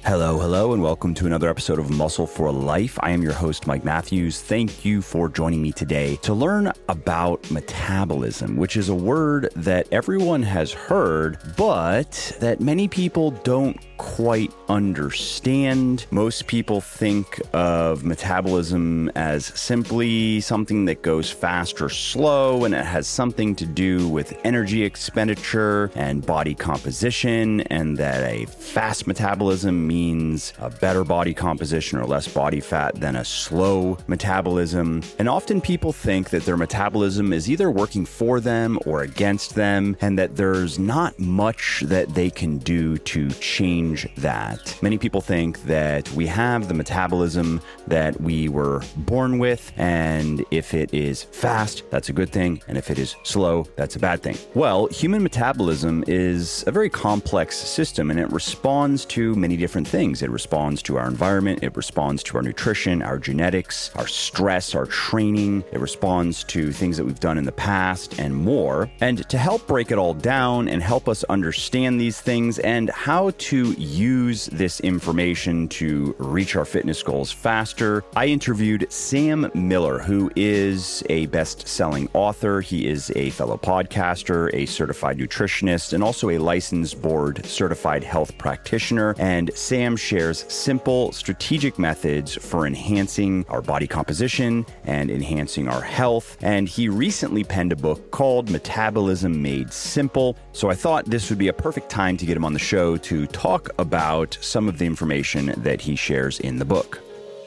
Hello, hello, and welcome to another episode of Muscle for Life. I am your host, Mike Matthews. Thank you for joining me today to learn about metabolism, which is a word that everyone has heard, but that many people don't quite understand. Most people think of metabolism as simply something that goes fast or slow, and it has something to do with energy expenditure and body composition, and that a fast metabolism means a better body composition or less body fat than a slow metabolism. And often people think that their metabolism is either working for them or against them, and that there's not much that they can do to change that. Many people think that we have the metabolism that we were born with, and if it is fast, that's a good thing, and if it is slow, that's a bad thing. Well, human metabolism is a very complex system, and it responds to many different things. It responds to our environment, it responds to our nutrition, our genetics, our stress, our training, it responds to things that we've done in the past, and more. And to help break it all down and help us understand these things and how to use this information to reach our fitness goals faster, I interviewed Sam Miller, who is a best-selling author. He is a fellow podcaster, a certified nutritionist, and also a licensed board-certified health practitioner. And Sam shares simple, strategic methods for enhancing our body composition and enhancing our health. And he recently penned a book called Metabolism Made Simple. So I thought this would be a perfect time to get him on the show to talk about some of the information that he shares in the book.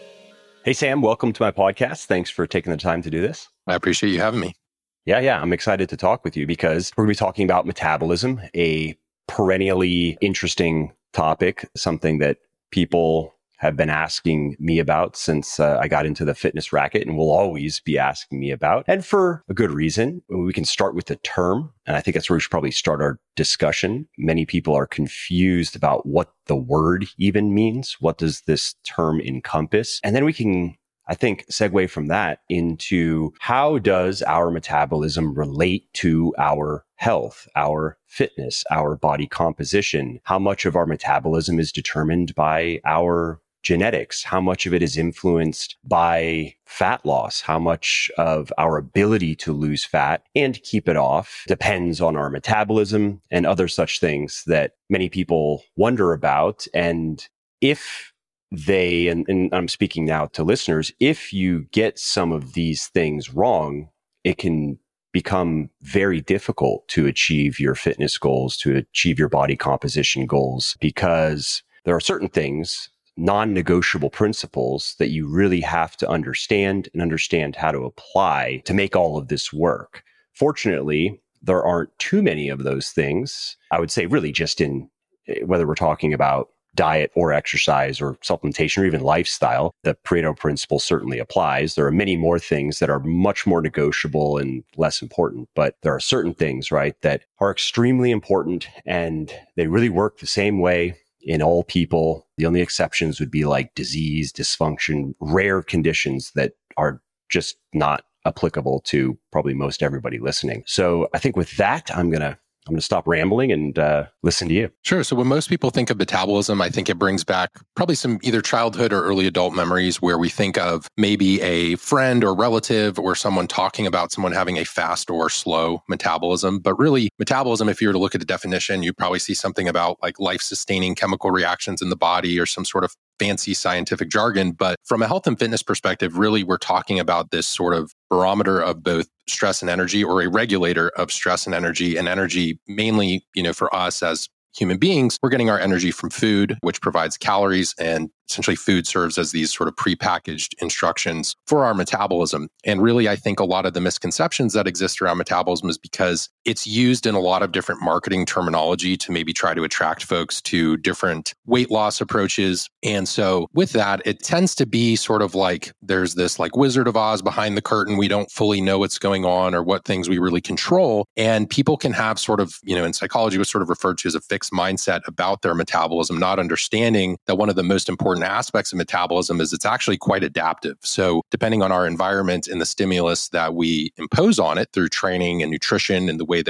Hey, Sam, welcome to my podcast. Thanks for taking the time to do this. I appreciate you having me. Yeah. I'm excited to talk with you because we're going to be talking about metabolism, a perennially interesting topic, something that people have been asking me about since I got into the fitness racket and will always be asking me about. And for a good reason. We can start with the term, and I think that's where we should probably start our discussion. Many people are confused about what the word even means. What does this term encompass? And then we can, I think, segue from that into how does our metabolism relate to our health, our fitness, our body composition? How much of our metabolism is determined by our genetics? How much of it is influenced by fat loss? How much of our ability to lose fat and keep it off depends on our metabolism and other such things that many people wonder about? And if they, and I'm speaking now to listeners, if you get some of these things wrong, it can become very difficult to achieve your fitness goals, to achieve your body composition goals, because there are certain things, non-negotiable principles that you really have to understand and understand how to apply to make all of this work. Fortunately, there aren't too many of those things. I would say really just in whether we're talking about diet or exercise or supplementation or even lifestyle, the Pareto principle certainly applies. There are many more things that are much more negotiable and less important, but there are certain things, right, that are extremely important and they really work the same way in all people. The only exceptions would be like disease, dysfunction, rare conditions that are just not applicable to probably most everybody listening. So I think with that, I'm going to stop rambling and listen to you. Sure. So when most people think of metabolism, I think it brings back probably some either childhood or early adult memories where we think of maybe a friend or relative or someone talking about someone having a fast or slow metabolism. But really, metabolism, if you were to look at the definition, you'd probably see something about like life-sustaining chemical reactions in the body or some sort of fancy scientific jargon. But from a health and fitness perspective, really, we're talking about this sort of barometer of both stress and energy, or a regulator of stress and energy mainly, for us as human beings, we're getting our energy from food, which provides calories, and essentially food serves as these sort of prepackaged instructions for our metabolism. And really, I think a lot of the misconceptions that exist around metabolism is because it's used in a lot of different marketing terminology to maybe try to attract folks to different weight loss approaches. And so with that, it tends to be sort of like there's this like Wizard of Oz behind the curtain. We don't fully know what's going on or what things we really control. And people can have sort of, in psychology, what's sort of referred to as a fixed mindset about their metabolism, not understanding that one of the most important aspects of metabolism is it's actually quite adaptive. So depending on our environment and the stimulus that we impose on it through training and nutrition and the way that we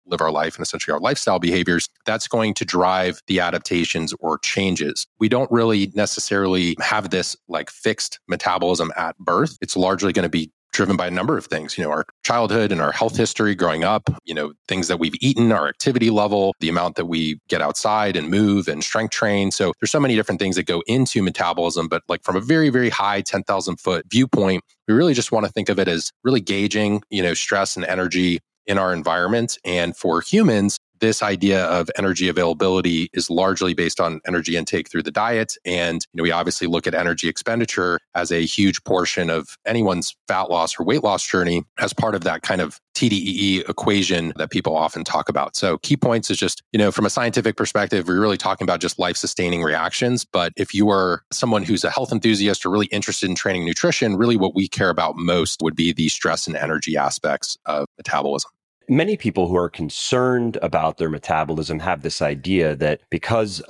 live our life and essentially our lifestyle behaviors, that's going to drive the adaptations or changes. We don't really necessarily have this like fixed metabolism at birth. It's largely going to be driven by a number of things, our childhood and our health history growing up, things that we've eaten, our activity level, the amount that we get outside and move and strength train. So there's so many different things that go into metabolism, but like from a very, very high 10,000 foot viewpoint, we really just want to think of it as really gauging, stress and energy in our environment. And for humans, this idea of energy availability is largely based on energy intake through the diet. And we obviously look at energy expenditure as a huge portion of anyone's fat loss or weight loss journey as part of that kind of TDEE equation that people often talk about. So key points is just, from a scientific perspective, we're really talking about just life-sustaining reactions. But if you are someone who's a health enthusiast or really interested in training nutrition, really what we care about most would be the stress and energy aspects of metabolism. Many people who are concerned about their metabolism have this idea that because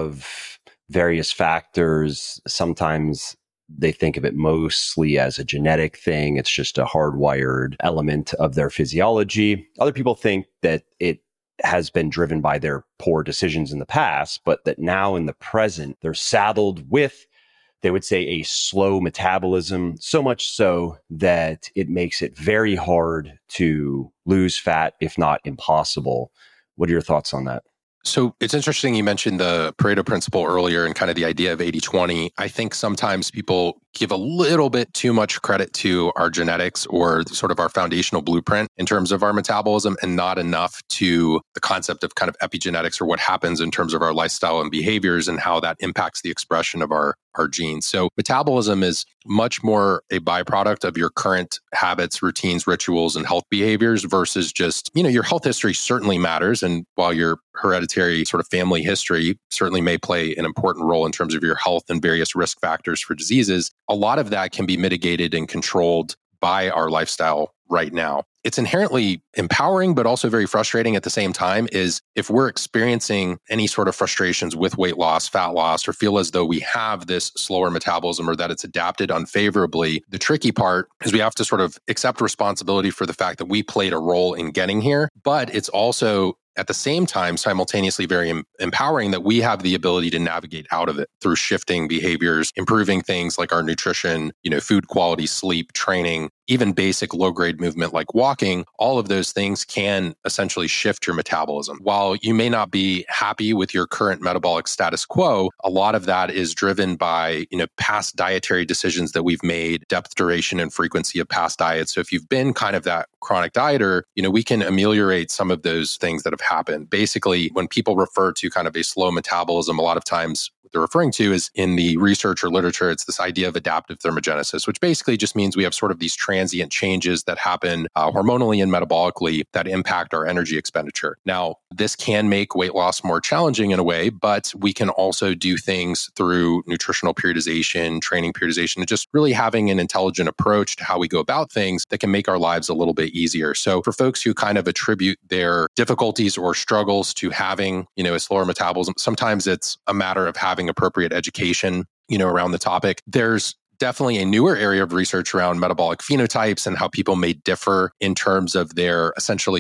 of various factors, sometimes they think of it mostly as a genetic thing. It's just a hardwired element of their physiology. Other people think that it has been driven by their poor decisions in the past, but that now in the present, they're saddled with, they would say, a slow metabolism, so much so that it makes it very hard to lose fat, if not impossible. What are your thoughts on that? So it's interesting you mentioned the Pareto principle earlier and kind of the idea of 80-20. I think sometimes people give a little bit too much credit to our genetics or sort of our foundational blueprint in terms of our metabolism and not enough to the concept of kind of epigenetics or what happens in terms of our lifestyle and behaviors and how that impacts the expression of our genes. So metabolism is much more a byproduct of your current habits, routines, rituals, and health behaviors versus just, your health history certainly matters. And while your hereditary sort of family history certainly may play an important role in terms of your health and various risk factors for diseases, a lot of that can be mitigated and controlled by our lifestyle right now. It's inherently empowering, but also very frustrating at the same time is if we're experiencing any sort of frustrations with weight loss, fat loss, or feel as though we have this slower metabolism or that it's adapted unfavorably, the tricky part is we have to sort of accept responsibility for the fact that we played a role in getting here, but it's also at the same time, simultaneously very empowering that we have the ability to navigate out of it through shifting behaviors, improving things like our nutrition, food quality, sleep, training, even basic low-grade movement like walking. All of those things can essentially shift your metabolism. While you may not be happy with your current metabolic status quo, a lot of that is driven by, past dietary decisions that we've made, depth, duration, and frequency of past diets. So if you've been kind of that chronic dieter, we can ameliorate some of those things that have happened. Basically, when people refer to kind of a slow metabolism, a lot of times what they're referring to is in the research or literature, it's this idea of adaptive thermogenesis, which basically just means we have sort of these transient changes that happen hormonally and metabolically that impact our energy expenditure. Now, this can make weight loss more challenging in a way, but we can also do things through nutritional periodization, training periodization, and just really having an intelligent approach to how we go about things that can make our lives a little bit easier. So for folks who kind of attribute their difficulties or struggles to having, a slower metabolism, sometimes it's a matter of having appropriate education, around the topic. There's definitely a newer area of research around metabolic phenotypes and how people may differ in terms of their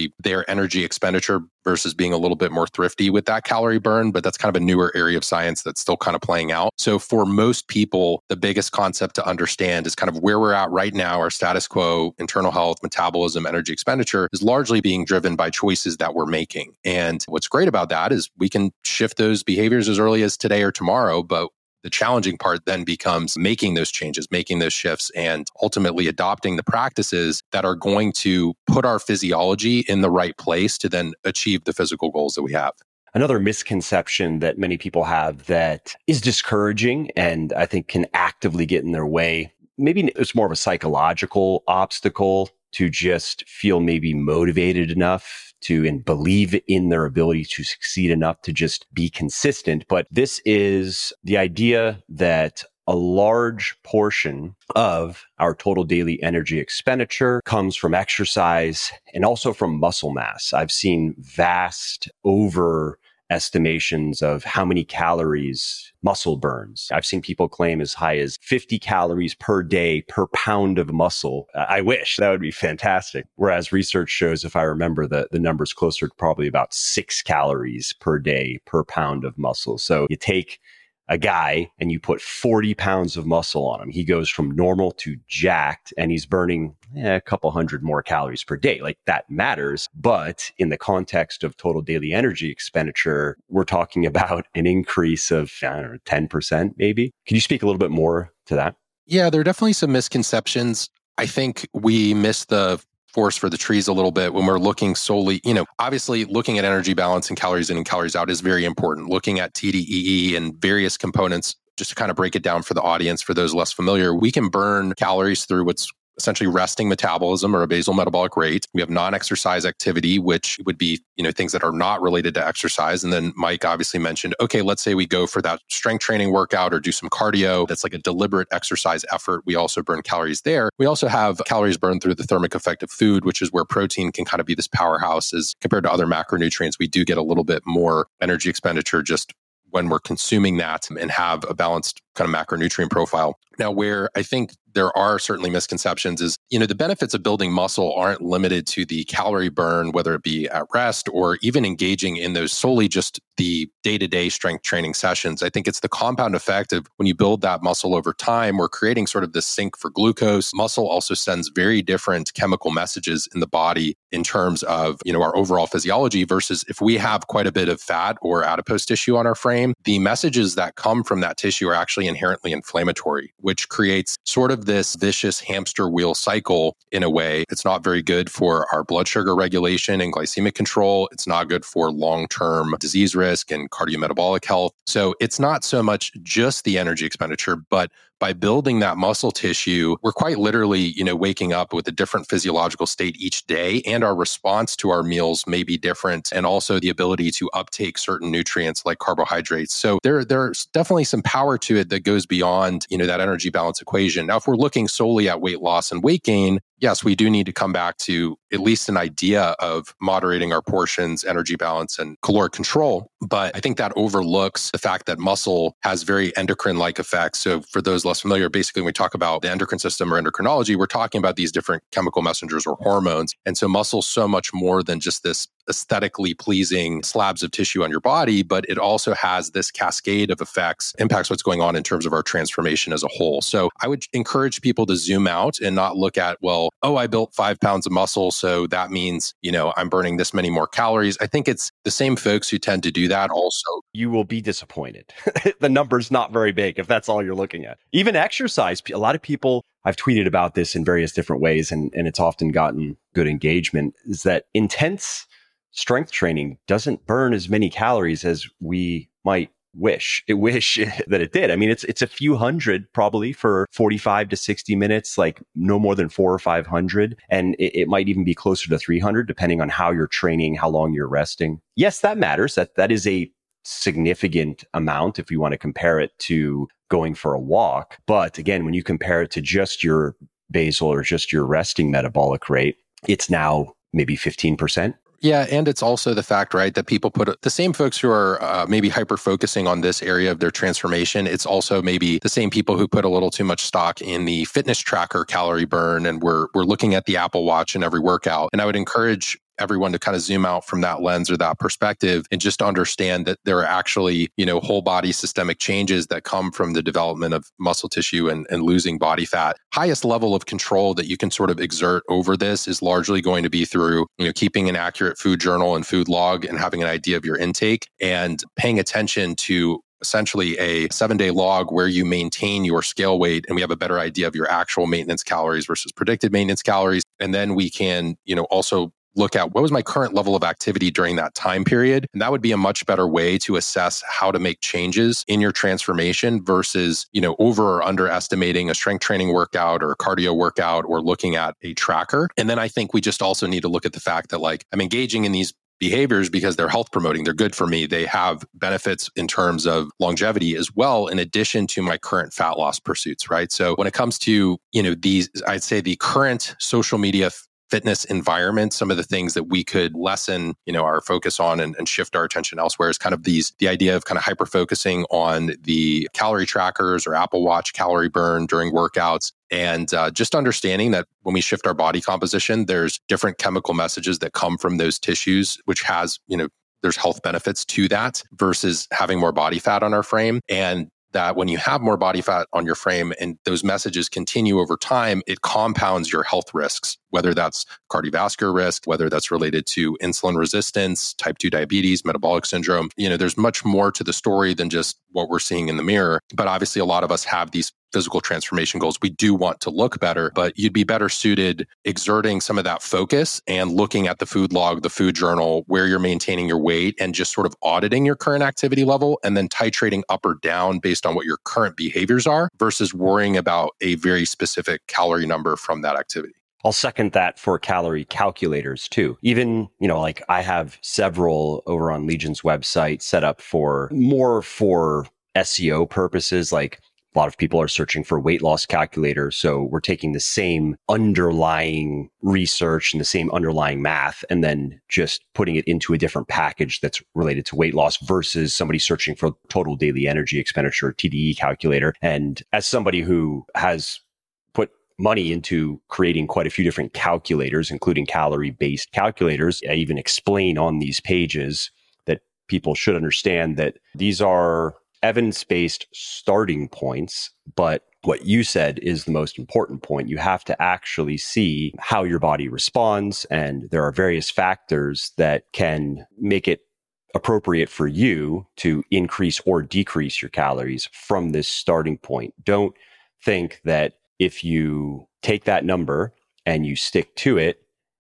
energy expenditure versus being a little bit more thrifty with that calorie burn. But that's kind of a newer area of science that's still kind of playing out. So for most people, the biggest concept to understand is kind of where we're at right now. Our status quo, internal health, metabolism, energy expenditure is largely being driven by choices that we're making. And what's great about that is we can shift those behaviors as early as today or tomorrow, but the challenging part then becomes making those changes, making those shifts, and ultimately adopting the practices that are going to put our physiology in the right place to then achieve the physical goals that we have. Another misconception that many people have that is discouraging and I think can actively get in their way. Maybe it's more of a psychological obstacle to just feel maybe motivated enough to and believe in their ability to succeed enough to just be consistent. But this is the idea that a large portion of our total daily energy expenditure comes from exercise and also from muscle mass. I've seen vast estimations of how many calories muscle burns. I've seen people claim as high as 50 calories per day per pound of muscle. I wish that would be fantastic. Whereas research shows, if I remember, the number's closer to probably about 6 calories per day per pound of muscle. So you take a guy and you put 40 pounds of muscle on him. He goes from normal to jacked and he's burning a couple hundred more calories per day. Like that matters. But in the context of total daily energy expenditure, we're talking about an increase of, 10% maybe. Can you speak a little bit more to that? Yeah, there are definitely some misconceptions. I think we miss the forest for the trees a little bit when we're looking solely, obviously looking at energy balance and calories in and calories out is very important. Looking at TDEE and various components, just to kind of break it down for the audience, for those less familiar, we can burn calories through what's essentially resting metabolism or a basal metabolic rate. We have non-exercise activity, which would be, things that are not related to exercise. And then Mike obviously mentioned, okay, let's say we go for that strength training workout or do some cardio. That's like a deliberate exercise effort. We also burn calories there. We also have calories burned through the thermic effect of food, which is where protein can kind of be this powerhouse as compared to other macronutrients. We do get a little bit more energy expenditure just when we're consuming that and have a balanced kind of macronutrient profile. Now, where I think there are certainly misconceptions is, the benefits of building muscle aren't limited to the calorie burn, whether it be at rest or even engaging in those solely just the day-to-day strength training sessions. I think it's the compound effect of when you build that muscle over time, we're creating sort of this sink for glucose. Muscle also sends very different chemical messages in the body in terms of, our overall physiology versus if we have quite a bit of fat or adipose tissue on our frame, the messages that come from that tissue are actually inherently inflammatory, which creates sort of this vicious hamster wheel cycle in a way. It's not very good for our blood sugar regulation and glycemic control. It's not good for long-term disease risk and cardiometabolic health. So it's not so much just the energy expenditure, but by building that muscle tissue, we're quite literally, waking up with a different physiological state each day, and our response to our meals may be different, and also the ability to uptake certain nutrients like carbohydrates. So there's definitely some power to it that goes beyond, that energy balance equation. Now, if we're looking solely at weight loss and weight gain, yes, we do need to come back to at least an idea of moderating our portions, energy balance, and caloric control. But I think that overlooks the fact that muscle has very endocrine-like effects. So for those less familiar, basically when we talk about the endocrine system or endocrinology, we're talking about these different chemical messengers or hormones. And so muscle's so much more than just this aesthetically pleasing slabs of tissue on your body, but it also has this cascade of effects, impacts what's going on in terms of our transformation as a whole. So I would encourage people to zoom out and not look at, I built 5 pounds of muscle, so that means, I'm burning this many more calories. I think it's the same folks who tend to do that also. You will be disappointed. The number's not very big if that's all you're looking at. Even exercise, a lot of people, I've tweeted about this in various different ways, and it's often gotten good engagement, is that intense strength training doesn't burn as many calories as we might wish that it did. I mean, it's a few hundred probably for 45 to 60 minutes, like no more than 400 or 500. And it might even be closer to 300, depending on how you're training, how long you're resting. Yes, that matters. That is a significant amount if you want to compare it to going for a walk. But again, when you compare it to just your basal or just your resting metabolic rate, it's now maybe 15%. Yeah, and it's also the fact, right, that people put the same folks who are maybe hyper-focusing on this area of their transformation. It's also maybe the same people who put a little too much stock in the fitness tracker calorie burn, and we're looking at the Apple Watch in every workout. And I would encourage everyone to kind of zoom out from that lens or that perspective and just understand that there are actually, whole body systemic changes that come from the development of muscle tissue and losing body fat. Highest level of control that you can sort of exert over this is largely going to be through, keeping an accurate food journal and food log and having an idea of your intake and paying attention to essentially a 7-day log where you maintain your scale weight and we have a better idea of your actual maintenance calories versus predicted maintenance calories. And then we can, also look at what was my current level of activity during that time period. And that would be a much better way to assess how to make changes in your transformation versus, over or underestimating a strength training workout or a cardio workout or looking at a tracker. And then I think we just also need to look at the fact that I'm engaging in these behaviors because they're health promoting. They're good for me. They have benefits in terms of longevity as well, in addition to my current fat loss pursuits, right? So when it comes to, these, I'd say the current social media fitness environment, some of the things that we could lessen, our focus on and shift our attention elsewhere is kind of the idea of kind of hyper focusing on the calorie trackers or Apple Watch calorie burn during workouts. And just understanding that when we shift our body composition, there's different chemical messages that come from those tissues, which has, there's health benefits to that versus having more body fat on our frame. And that when you have more body fat on your frame and those messages continue over time, it compounds your health risks, whether that's cardiovascular risk, whether that's related to insulin resistance, type 2 diabetes, metabolic syndrome. There's much more to the story than just what we're seeing in the mirror. But obviously, a lot of us have these physical transformation goals. We do want to look better, but you'd be better suited exerting some of that focus and looking at the food log, the food journal, where you're maintaining your weight and just sort of auditing your current activity level and then titrating up or down based on what your current behaviors are versus worrying about a very specific calorie number from that activity. I'll second that for calorie calculators too. Even, like I have several over on Legion's website set up for SEO purposes, like a lot of people are searching for weight loss calculators. So we're taking the same underlying research and the same underlying math and then just putting it into a different package that's related to weight loss versus somebody searching for total daily energy expenditure, TDE calculator. And as somebody who has put money into creating quite a few different calculators, including calorie-based calculators, I even explain on these pages that people should understand that these are evidence-based starting points, but what you said is the most important point. You have to actually see how your body responds, and there are various factors that can make it appropriate for you to increase or decrease your calories from this starting point. Don't think that if you take that number and you stick to it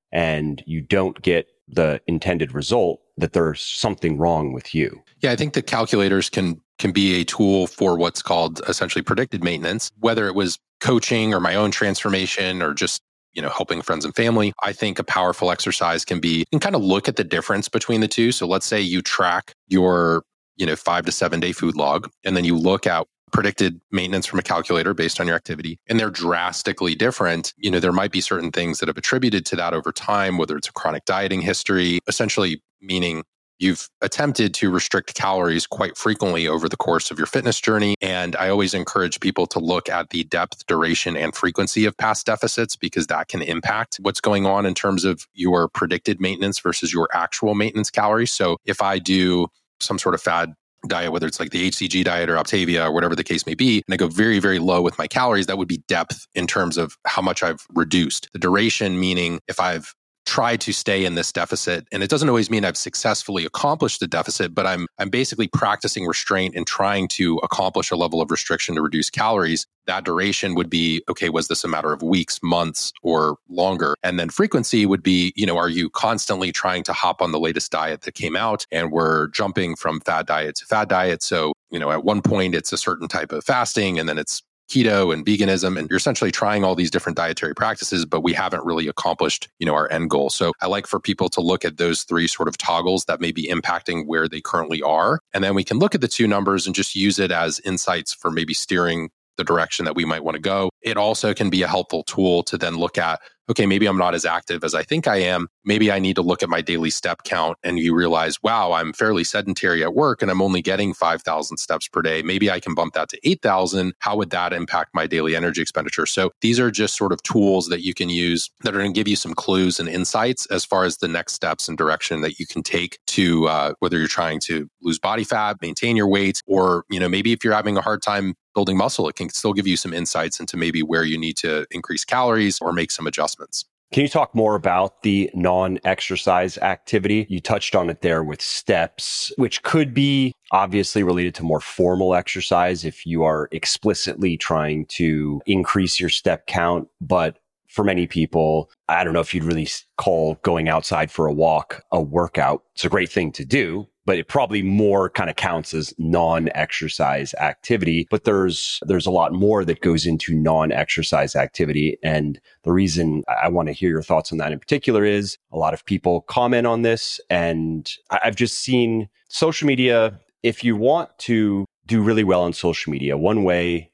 and you don't get the intended result, that there's something wrong with you. Yeah, I think the calculators can be a tool for what's called essentially predicted maintenance, whether it was coaching or my own transformation or just, helping friends and family. I think a powerful exercise can be, and kind of look at the difference between the two. So let's say you track your, 5 to 7 day food log, and then you look at predicted maintenance from a calculator based on your activity, and they're drastically different. There might be certain things that have attributed to that over time, whether it's a chronic dieting history, essentially meaning you've attempted to restrict calories quite frequently over the course of your fitness journey. And I always encourage people to look at the depth, duration, and frequency of past deficits because that can impact what's going on in terms of your predicted maintenance versus your actual maintenance calories. So if I do some sort of fad diet, whether it's like the HCG diet or Optavia or whatever the case may be, and I go very, very low with my calories, that would be depth in terms of how much I've reduced. The duration, meaning if I've tried to stay in this deficit, and it doesn't always mean I've successfully accomplished the deficit, but I'm basically practicing restraint and trying to accomplish a level of restriction to reduce calories. That duration would be, okay, was this a matter of weeks, months, or longer? And then frequency would be, are you constantly trying to hop on the latest diet that came out? And we're jumping from fad diet to fad diet. So, at one point it's a certain type of fasting, and then it's keto and veganism, and you're essentially trying all these different dietary practices, but we haven't really accomplished, our end goal. So I like for people to look at those three sort of toggles that may be impacting where they currently are. And then we can look at the two numbers and just use it as insights for maybe steering the direction that we might want to go. It also can be a helpful tool to then look at, okay, maybe I'm not as active as I think I am. Maybe I need to look at my daily step count, and you realize, wow, I'm fairly sedentary at work and I'm only getting 5,000 steps per day. Maybe I can bump that to 8,000. How would that impact my daily energy expenditure? So these are just sort of tools that you can use that are going to give you some clues and insights as far as the next steps and direction that you can take to whether you're trying to lose body fat, maintain your weight, or, maybe if you're having a hard time building muscle, it can still give you some insights into maybe where you need to increase calories or make some adjustments. Can you talk more about the non-exercise activity? You touched on it there with steps, which could be obviously related to more formal exercise if you are explicitly trying to increase your step count. But for many people, I don't know if you'd really call going outside for a walk a workout. It's a great thing to do, but it probably more kind of counts as non-exercise activity. But there's a lot more that goes into non-exercise activity. And the reason I want to hear your thoughts on that in particular is a lot of people comment on this. And I've just seen social media, if you want to do really well on social media, one way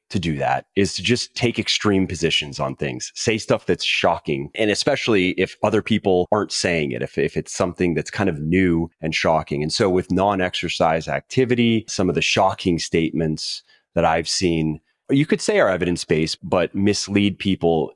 to do that is to just take extreme positions on things, say stuff that's shocking. And especially if other people aren't saying it, if it's something that's kind of new and shocking. And so with non-exercise activity, some of the shocking statements that I've seen, you could say are evidence-based, but mislead people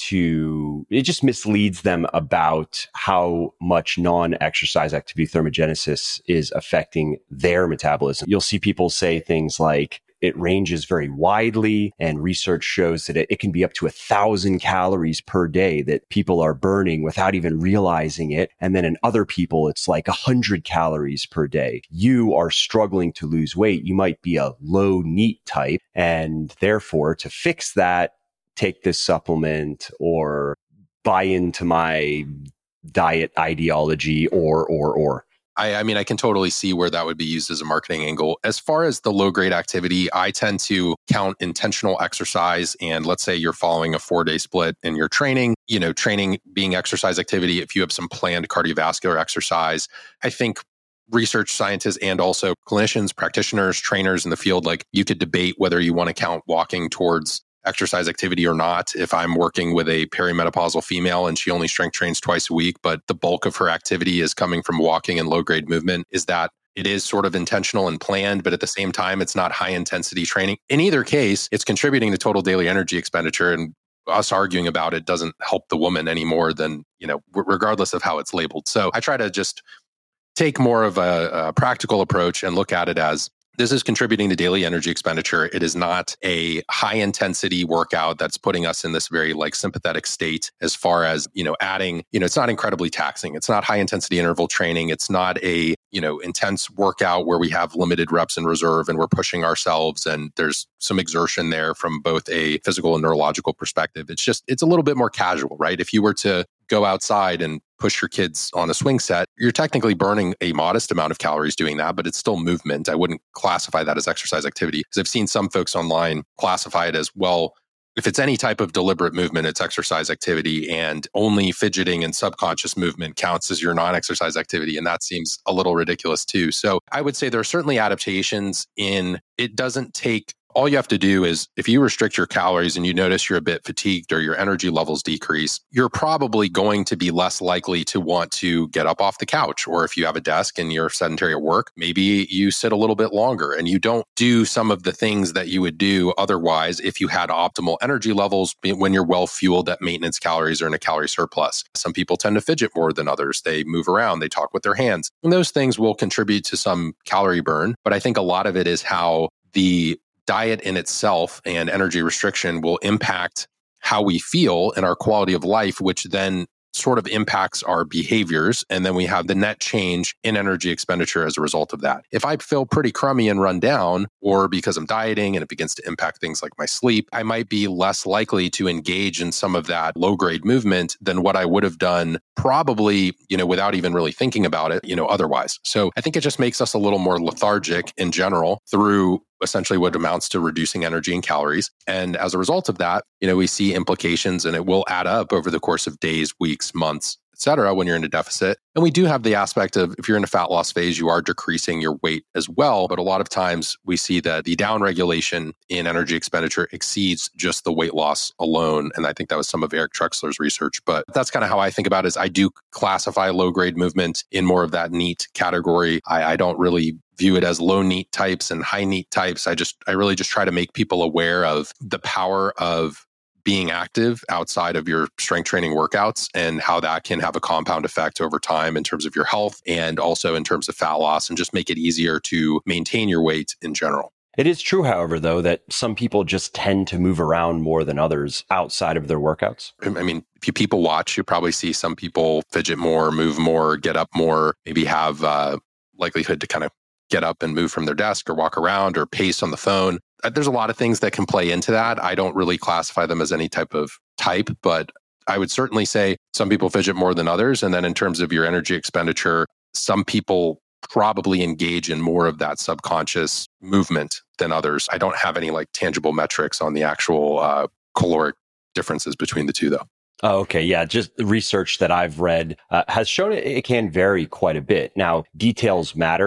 it just misleads them about how much non-exercise activity thermogenesis is affecting their metabolism. You'll see people say things like, it ranges very widely, and research shows that it can be up to 1,000 calories per day that people are burning without even realizing it. And then in other people, it's like 100 calories per day. You are struggling to lose weight. You might be a low NEAT type, and therefore to fix that, take this supplement or buy into my diet ideology or. I mean, I can totally see where that would be used as a marketing angle. As far as the low grade activity, I tend to count intentional exercise. And let's say you're following a 4-day split in your training, training being exercise activity. If you have some planned cardiovascular exercise, I think research scientists and also clinicians, practitioners, trainers in the field, like you could debate whether you want to count walking towards exercise activity or not. If I'm working with a perimenopausal female and she only strength trains twice a week, but the bulk of her activity is coming from walking and low grade movement, is that it is sort of intentional and planned, but at the same time, it's not high intensity training. In either case, it's contributing to total daily energy expenditure, and us arguing about it doesn't help the woman any more than, regardless of how it's labeled. So I try to just take more of a practical approach and look at it as, this is contributing to daily energy expenditure. It is not a high intensity workout that's putting us in this very sympathetic state as far as, adding, it's not incredibly taxing. It's not high intensity interval training. It's not a, intense workout where we have limited reps in reserve and we're pushing ourselves and there's some exertion there from both a physical and neurological perspective. It's a little bit more casual, right? If you were to go outside and push your kids on a swing set, you're technically burning a modest amount of calories doing that, but it's still movement. I wouldn't classify that as exercise activity, because I've seen some folks online classify it as, well, if it's any type of deliberate movement, it's exercise activity, and only fidgeting and subconscious movement counts as your non-exercise activity. And that seems a little ridiculous too. So I would say there are certainly adaptations in, it doesn't take, all you have to do is, if you restrict your calories and you notice you're a bit fatigued or your energy levels decrease, you're probably going to be less likely to want to get up off the couch. Or if you have a desk and you're sedentary at work, maybe you sit a little bit longer and you don't do some of the things that you would do otherwise if you had optimal energy levels when you're well fueled at maintenance calories or in a calorie surplus. Some people tend to fidget more than others. They move around, they talk with their hands. And those things will contribute to some calorie burn. But I think a lot of it is how the diet in itself and energy restriction will impact how we feel and our quality of life, which then sort of impacts our behaviors. And then we have the net change in energy expenditure as a result of that. If I feel pretty crummy and run down, or because I'm dieting and it begins to impact things like my sleep, I might be less likely to engage in some of that low grade movement than what I would have done probably, without even really thinking about it, otherwise. So I think it just makes us a little more lethargic in general through essentially what amounts to reducing energy and calories. And as a result of that, we see implications, and it will add up over the course of days, weeks, months, et cetera, when you're in a deficit. And we do have the aspect of, if you're in a fat loss phase, you are decreasing your weight as well. But a lot of times we see that the downregulation in energy expenditure exceeds just the weight loss alone. And I think that was some of Eric Trexler's research. But that's kind of how I think about it, is I do classify low grade movement in more of that NEAT category. I don't really view it as low NEAT types and high NEAT types. I really just try to make people aware of the power of being active outside of your strength training workouts and how that can have a compound effect over time in terms of your health and also in terms of fat loss, and just make it easier to maintain your weight in general. It is true, however, though, that some people just tend to move around more than others outside of their workouts. I mean, if you people watch, you probably see some people fidget more, move more, get up more, maybe have likelihood to kind of get up and move from their desk or walk around or pace on the phone. There's a lot of things that can play into that. I don't really classify them as any type of type, but I would certainly say some people fidget more than others. And then in terms of your energy expenditure, some people probably engage in more of that subconscious movement than others. I don't have any tangible metrics on the actual caloric differences between the two, though. Oh, okay. Yeah. Just the research that I've read has shown it can vary quite a bit. Now, details matter.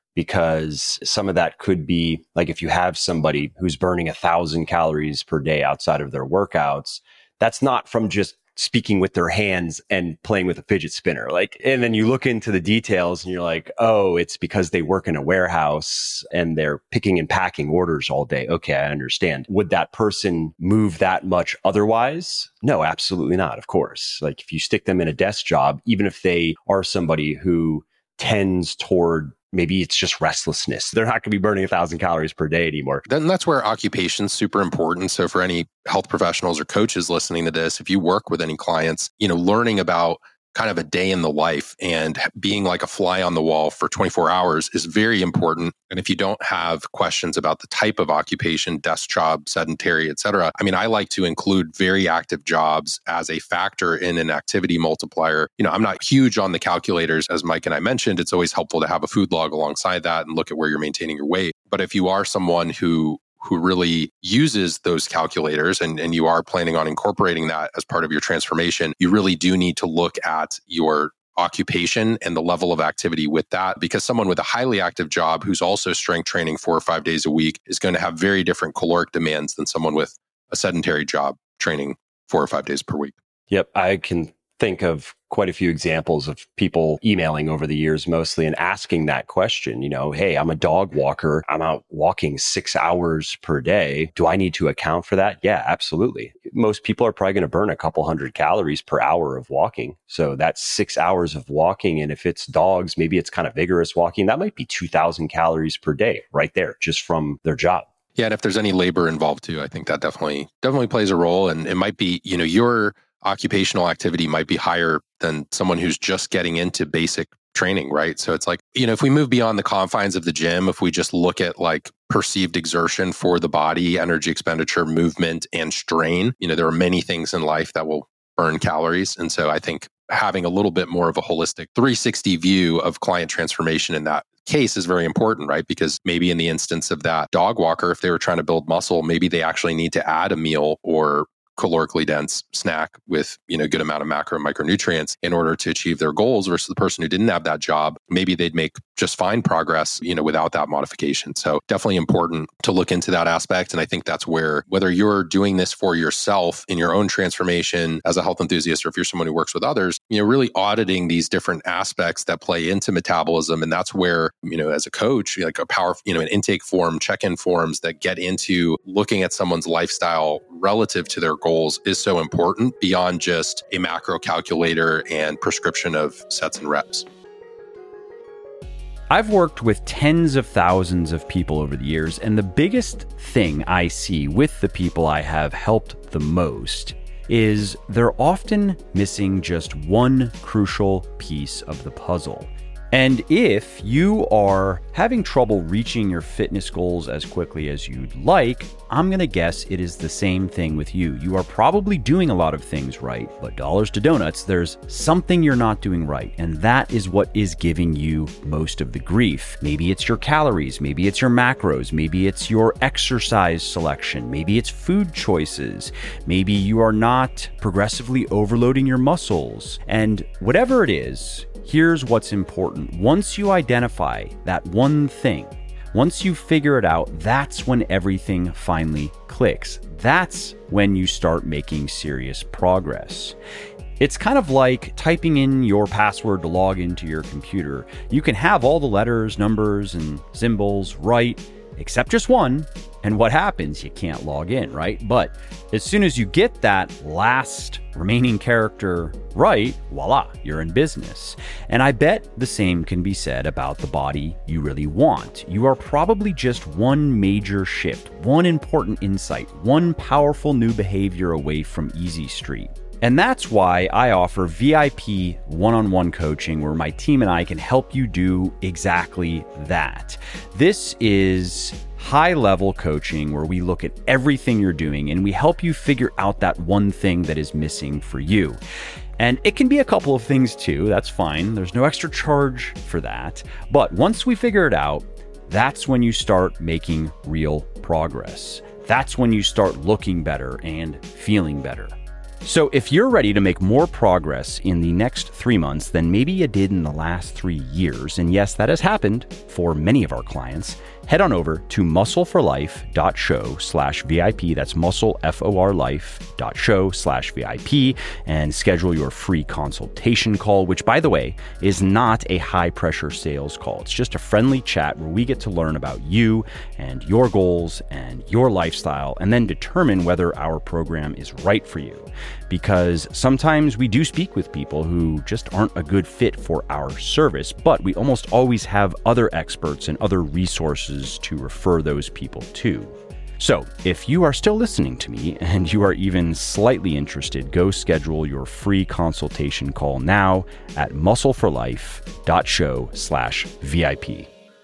because some of that could be like if you have somebody who's burning 1,000 calories per day outside of their workouts, that's not from just speaking with their hands and playing with a fidget spinner. And then you look into the details and you're like, oh, it's because they work in a warehouse and they're picking and packing orders all day. Okay, I understand. Would that person move that much otherwise? No, absolutely not. Of course. Like if you stick them in a desk job, even if they are somebody who tends toward maybe it's just restlessness, they're not going to be burning 1,000 calories per day anymore. Then that's where occupation's super important. So for any health professionals or coaches listening to this, if you work with any clients, learning about kind of a day in the life and being like a fly on the wall for 24 hours is very important. And if you don't have questions about the type of occupation, desk job, sedentary, et cetera, I like to include very active jobs as a factor in an activity multiplier. I'm not huge on the calculators, as Mike and I mentioned. It's always helpful to have a food log alongside that and look at where you're maintaining your weight. But if you are someone who really uses those calculators and you are planning on incorporating that as part of your transformation, you really do need to look at your occupation and the level of activity with that, because someone with a highly active job who's also strength training 4 or 5 days a week is going to have very different caloric demands than someone with a sedentary job training 4 or 5 days per week. Yep, I can think of quite a few examples of people emailing over the years mostly and asking that question, hey, I'm a dog walker. I'm out walking 6 hours per day. Do I need to account for that? Yeah, absolutely. Most people are probably going to burn a couple hundred calories per hour of walking. So that's 6 hours of walking. And if it's dogs, maybe it's kind of vigorous walking. That might be 2,000 calories per day right there, just from their job. Yeah. And if there's any labor involved too, I think that definitely plays a role. And it might be, your occupational activity might be higher than someone who's just getting into basic training, right? So it's like, if we move beyond the confines of the gym, if we just look at like perceived exertion for the body, energy expenditure, movement, and strain, there are many things in life that will burn calories. And so I think having a little bit more of a holistic 360 view of client transformation in that case is very important, right? Because maybe in the instance of that dog walker, if they were trying to build muscle, maybe they actually need to add a meal or calorically dense snack with, good amount of macro and micronutrients in order to achieve their goals, versus the person who didn't have that job, maybe they'd make just fine progress, without that modification. So definitely important to look into that aspect. And I think that's where, whether you're doing this for yourself in your own transformation as a health enthusiast, or if you're someone who works with others, really auditing these different aspects that play into metabolism. And that's where, as a coach, like a powerful, an intake form, check-in forms that get into looking at someone's lifestyle relative to their goals is so important, beyond just a macro calculator and prescription of sets and reps. I've worked with tens of thousands of people over the years, and the biggest thing I see with the people I have helped the most is they're often missing just one crucial piece of the puzzle. And if you are having trouble reaching your fitness goals as quickly as you'd like, I'm going to guess it is the same thing with you. You are probably doing a lot of things right, but dollars to donuts, there's something you're not doing right. And that is what is giving you most of the grief. Maybe it's your calories, maybe it's your macros, maybe it's your exercise selection, maybe it's food choices, maybe you are not progressively overloading your muscles. And whatever it is, here's what's important. Once you identify that one thing, once you figure it out, that's when everything finally clicks. That's when you start making serious progress. It's kind of like typing in your password to log into your computer. You can have all the letters, numbers, and symbols right, except just one. And what happens? You can't log in, right? But as soon as you get that last remaining character right, voila, you're in business. And I bet the same can be said about the body you really want. You are probably just one major shift, one important insight, one powerful new behavior away from easy street. And that's why I offer VIP one-on-one coaching where my team and I can help you do exactly that. This is high-level coaching where we look at everything you're doing and we help you figure out that one thing that is missing for you. And it can be a couple of things too. That's fine. There's no extra charge for that. But once we figure it out, that's when you start making real progress. That's when you start looking better and feeling better. So if you're ready to make more progress in the next 3 months than maybe you did in the last 3 years, and yes, that has happened for many of our clients, head on over to muscleforlife.show/VIP. That's muscleforlife.show/VIP and schedule your free consultation call, which, by the way, is not a high pressure sales call. It's just a friendly chat where we get to learn about you and your goals and your lifestyle and then determine whether our program is right for you. Because sometimes we do speak with people who just aren't a good fit for our service, but we almost always have other experts and other resources to refer those people to. So if you are still listening to me and you are even slightly interested, go schedule your free consultation call now at muscleforlife.show/VIP.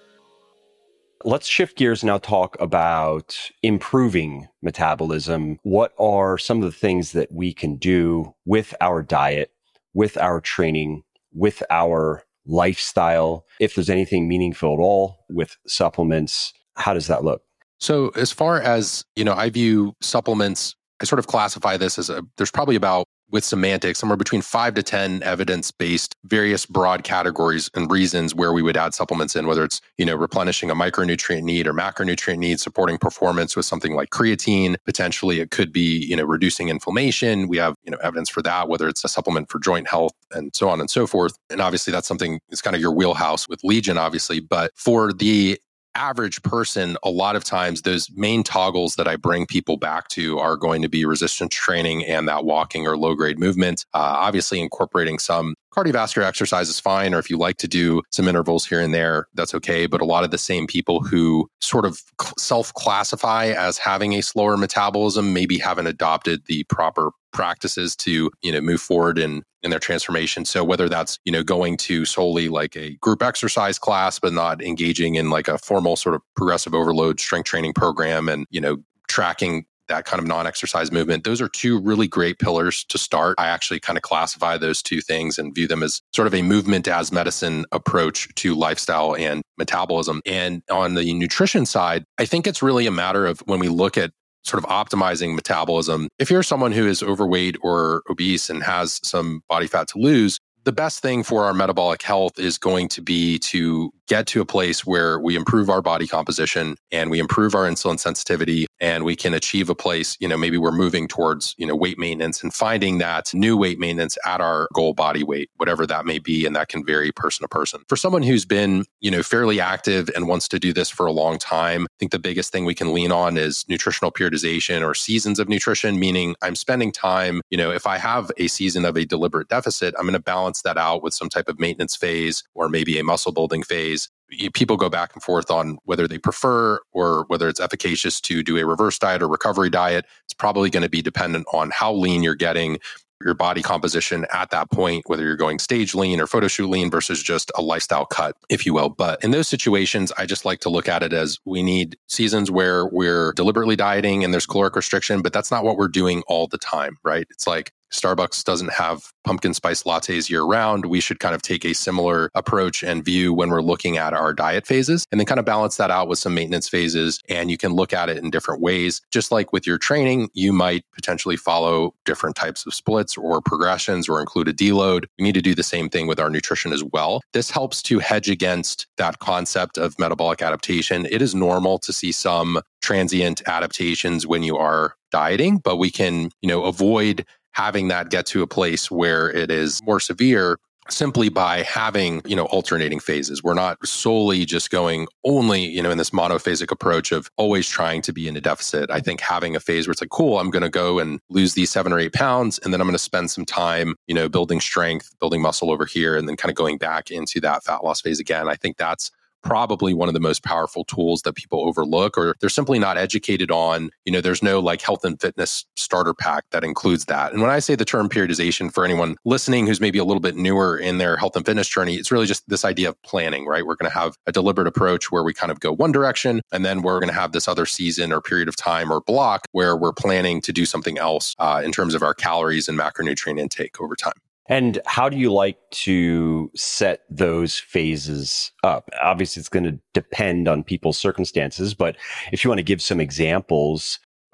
Let's shift gears and now talk about improving metabolism. What are some of the things that we can do with our diet, with our training, with our lifestyle? If there's anything meaningful at all with supplements, how does that look? So as far as, I view supplements, I sort of classify this as there's probably about, with semantics, somewhere between 5 to 10 evidence-based various broad categories and reasons where we would add supplements in, whether it's, replenishing a micronutrient need or macronutrient need, supporting performance with something like creatine. Potentially it could be, reducing inflammation. We have, evidence for that, whether it's a supplement for joint health and so on and so forth. And obviously that's something, it's kind of your wheelhouse with Legion, obviously. But for the average person, a lot of times those main toggles that I bring people back to are going to be resistance training and that walking or low grade movement. Obviously incorporating some cardiovascular exercise is fine, or if you like to do some intervals here and there, that's okay. But a lot of the same people who sort of self-classify as having a slower metabolism maybe haven't adopted the proper practices to, move forward in their transformation. So whether that's, going to solely like a group exercise class, but not engaging in like a formal sort of progressive overload strength training program and, tracking that kind of non-exercise movement. Those are two really great pillars to start. I actually kind of classify those two things and view them as sort of a movement as medicine approach to lifestyle and metabolism. And on the nutrition side, I think it's really a matter of when we look at sort of optimizing metabolism. If you're someone who is overweight or obese and has some body fat to lose, the best thing for our metabolic health is going to be to get to a place where we improve our body composition and we improve our insulin sensitivity and we can achieve a place, maybe we're moving towards, weight maintenance and finding that new weight maintenance at our goal body weight, whatever that may be. And that can vary person to person. For someone who's been, fairly active and wants to do this for a long time, I think the biggest thing we can lean on is nutritional periodization or seasons of nutrition, meaning I'm spending time, if I have a season of a deliberate deficit, I'm going to balance that out with some type of maintenance phase or maybe a muscle building phase. People go back and forth on whether they prefer or whether it's efficacious to do a reverse diet or recovery diet. It's probably going to be dependent on how lean you're getting, your body composition at that point, whether you're going stage lean or photo shoot lean versus just a lifestyle cut, if you will. But in those situations, I just like to look at it as we need seasons where we're deliberately dieting and there's caloric restriction, but that's not what we're doing all the time, right? It's like Starbucks doesn't have pumpkin spice lattes year round. We should kind of take a similar approach and view when we're looking at our diet phases and then kind of balance that out with some maintenance phases. And you can look at it in different ways. Just like with your training, you might potentially follow different types of splits or progressions or include a deload. We need to do the same thing with our nutrition as well. This helps to hedge against that concept of metabolic adaptation. It is normal to see some transient adaptations when you are dieting, but we can, avoid having that get to a place where it is more severe simply by having, alternating phases. We're not solely just going only, in this monophasic approach of always trying to be in a deficit. I think having a phase where it's like, cool, I'm going to go and lose these 7 or 8 pounds, and then I'm going to spend some time, building strength, building muscle over here, and then kind of going back into that fat loss phase again. I think that's probably one of the most powerful tools that people overlook, or they're simply not educated on. There's no like health and fitness starter pack that includes that. And when I say the term periodization, for anyone listening who's maybe a little bit newer in their health and fitness journey, it's really just this idea of planning, right? We're going to have a deliberate approach where we kind of go one direction, and then we're going to have this other season or period of time or block where we're planning to do something else in terms of our calories and macronutrient intake over time. And how do you like to set those phases up? Obviously, it's going to depend on people's circumstances, but if you want to give some examples,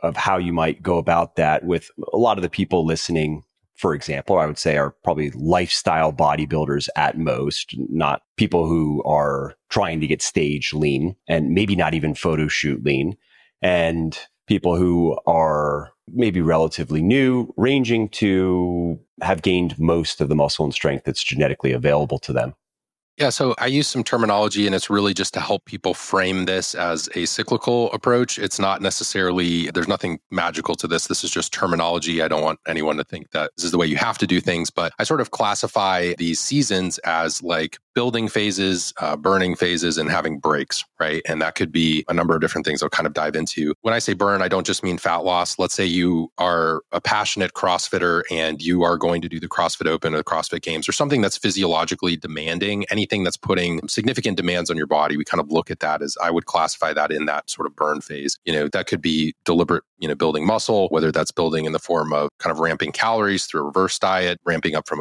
of how you might go about that with a lot of the people listening, for example, I would say are probably lifestyle bodybuilders at most, not people who are trying to get stage lean and maybe not even photo shoot lean, and people who are maybe relatively new, ranging to have gained most of the muscle and strength that's genetically available to them. Yeah, so I use some terminology, and it's really just to help people frame this as a cyclical approach. It's not necessarily, there's nothing magical to this. This is just terminology. I don't want anyone to think that this is the way you have to do things, but I sort of classify these seasons as like building phases, burning phases, and having breaks, right? And that could be a number of different things I'll kind of dive into. When I say burn, I don't just mean fat loss. Let's say you are a passionate CrossFitter and you are going to do the CrossFit Open or the CrossFit Games or something that's physiologically demanding, anything that's putting significant demands on your body. We kind of look at that as, I would classify that in that sort of burn phase. That could be deliberate, building muscle, whether that's building in the form of kind of ramping calories through a reverse diet, ramping up from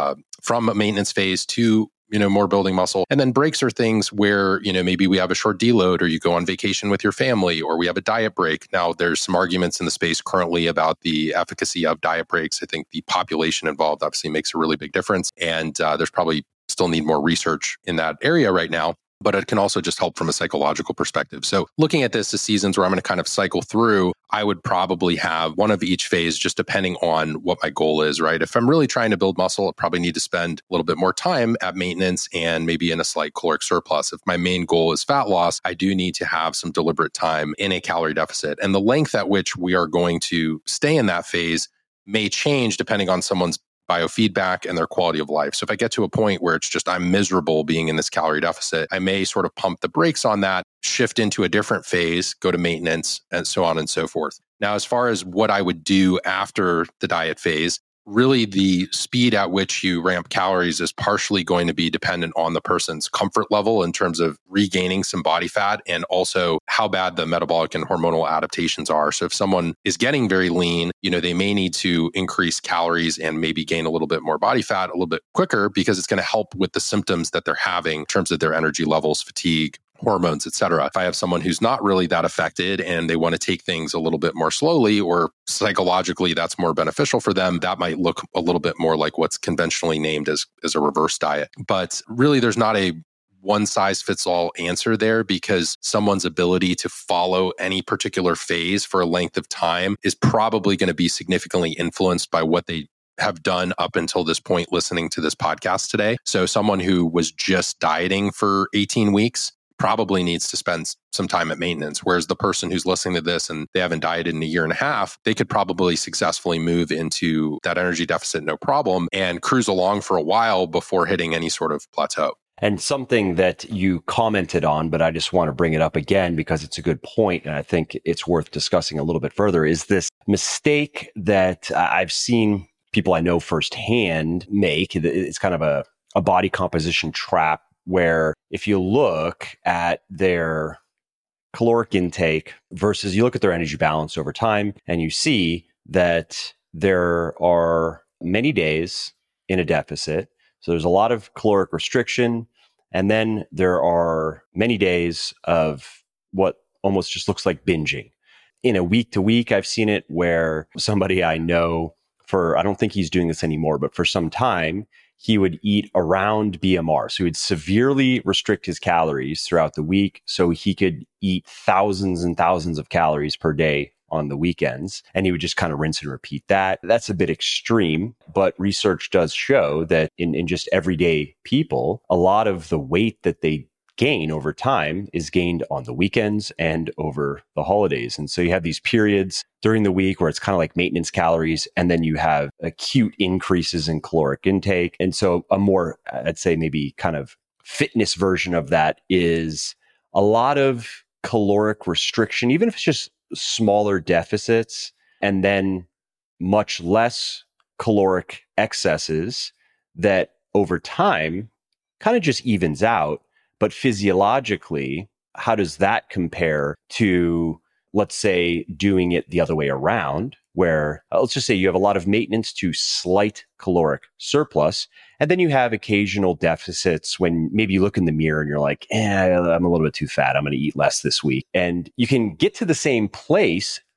a maintenance phase to more building muscle. And then breaks are things where, maybe we have a short deload, or you go on vacation with your family, or we have a diet break. Now, there's some arguments in the space currently about the efficacy of diet breaks. I think the population involved obviously makes a really big difference. And there's probably still need more research in that area right now. But it can also just help from a psychological perspective. So looking at this as seasons where I'm going to kind of cycle through, I would probably have one of each phase just depending on what my goal is, right? If I'm really trying to build muscle, I probably need to spend a little bit more time at maintenance and maybe in a slight caloric surplus. If my main goal is fat loss, I do need to have some deliberate time in a calorie deficit. And the length at which we are going to stay in that phase may change depending on someone's biofeedback and their quality of life. So if I get to a point where it's just I'm miserable being in this calorie deficit, I may sort of pump the brakes on that, shift into a different phase, go to maintenance, and so on and so forth. Now, as far as what I would do after the diet phase, really the speed at which you ramp calories is partially going to be dependent on the person's comfort level in terms of regaining some body fat and also how bad the metabolic and hormonal adaptations are. So if someone is getting very lean, they may need to increase calories and maybe gain a little bit more body fat a little bit quicker because it's going to help with the symptoms that they're having in terms of their energy levels, fatigue, hormones, et cetera. If I have someone who's not really that affected and they want to take things a little bit more slowly or psychologically that's more beneficial for them, that might look a little bit more like what's conventionally named as a reverse diet. But really, there's not a one size fits all answer there because someone's ability to follow any particular phase for a length of time is probably going to be significantly influenced by what they have done up until this point listening to this podcast today. So someone who was just dieting for 18 weeks probably needs to spend some time at maintenance. Whereas the person who's listening to this and they haven't dieted in a year and a half, they could probably successfully move into that energy deficit, no problem, and cruise along for a while before hitting any sort of plateau. And something that you commented on, but I just want to bring it up again because it's a good point, and I think it's worth discussing a little bit further, is this mistake that I've seen people I know firsthand make. It's kind of a body composition trap where if you look at their caloric intake versus you look at their energy balance over time, and you see that there are many days in a deficit. So there's a lot of caloric restriction. And then there are many days of what almost just looks like binging. In a week to week, I've seen it where somebody I know I don't think he's doing this anymore, but for some time, he would eat around BMR. So he would severely restrict his calories throughout the week so he could eat thousands and thousands of calories per day on the weekends. And he would just kind of rinse and repeat that. That's a bit extreme, but research does show that in just everyday people, a lot of the weight that they gain over time is gained on the weekends and over the holidays. And so you have these periods during the week where it's kind of like maintenance calories, and then you have acute increases in caloric intake. And so a more, I'd say maybe kind of fitness version of that is a lot of caloric restriction, even if it's just smaller deficits, and then much less caloric excesses that over time kind of just evens out. But physiologically, how does that compare to, let's say, doing it the other way around, where let's just say you have a lot of maintenance to slight caloric surplus, and then you have occasional deficits when maybe you look in the mirror and you're like, I'm a little bit too fat. I'm going to eat less this week. And you can get to the same place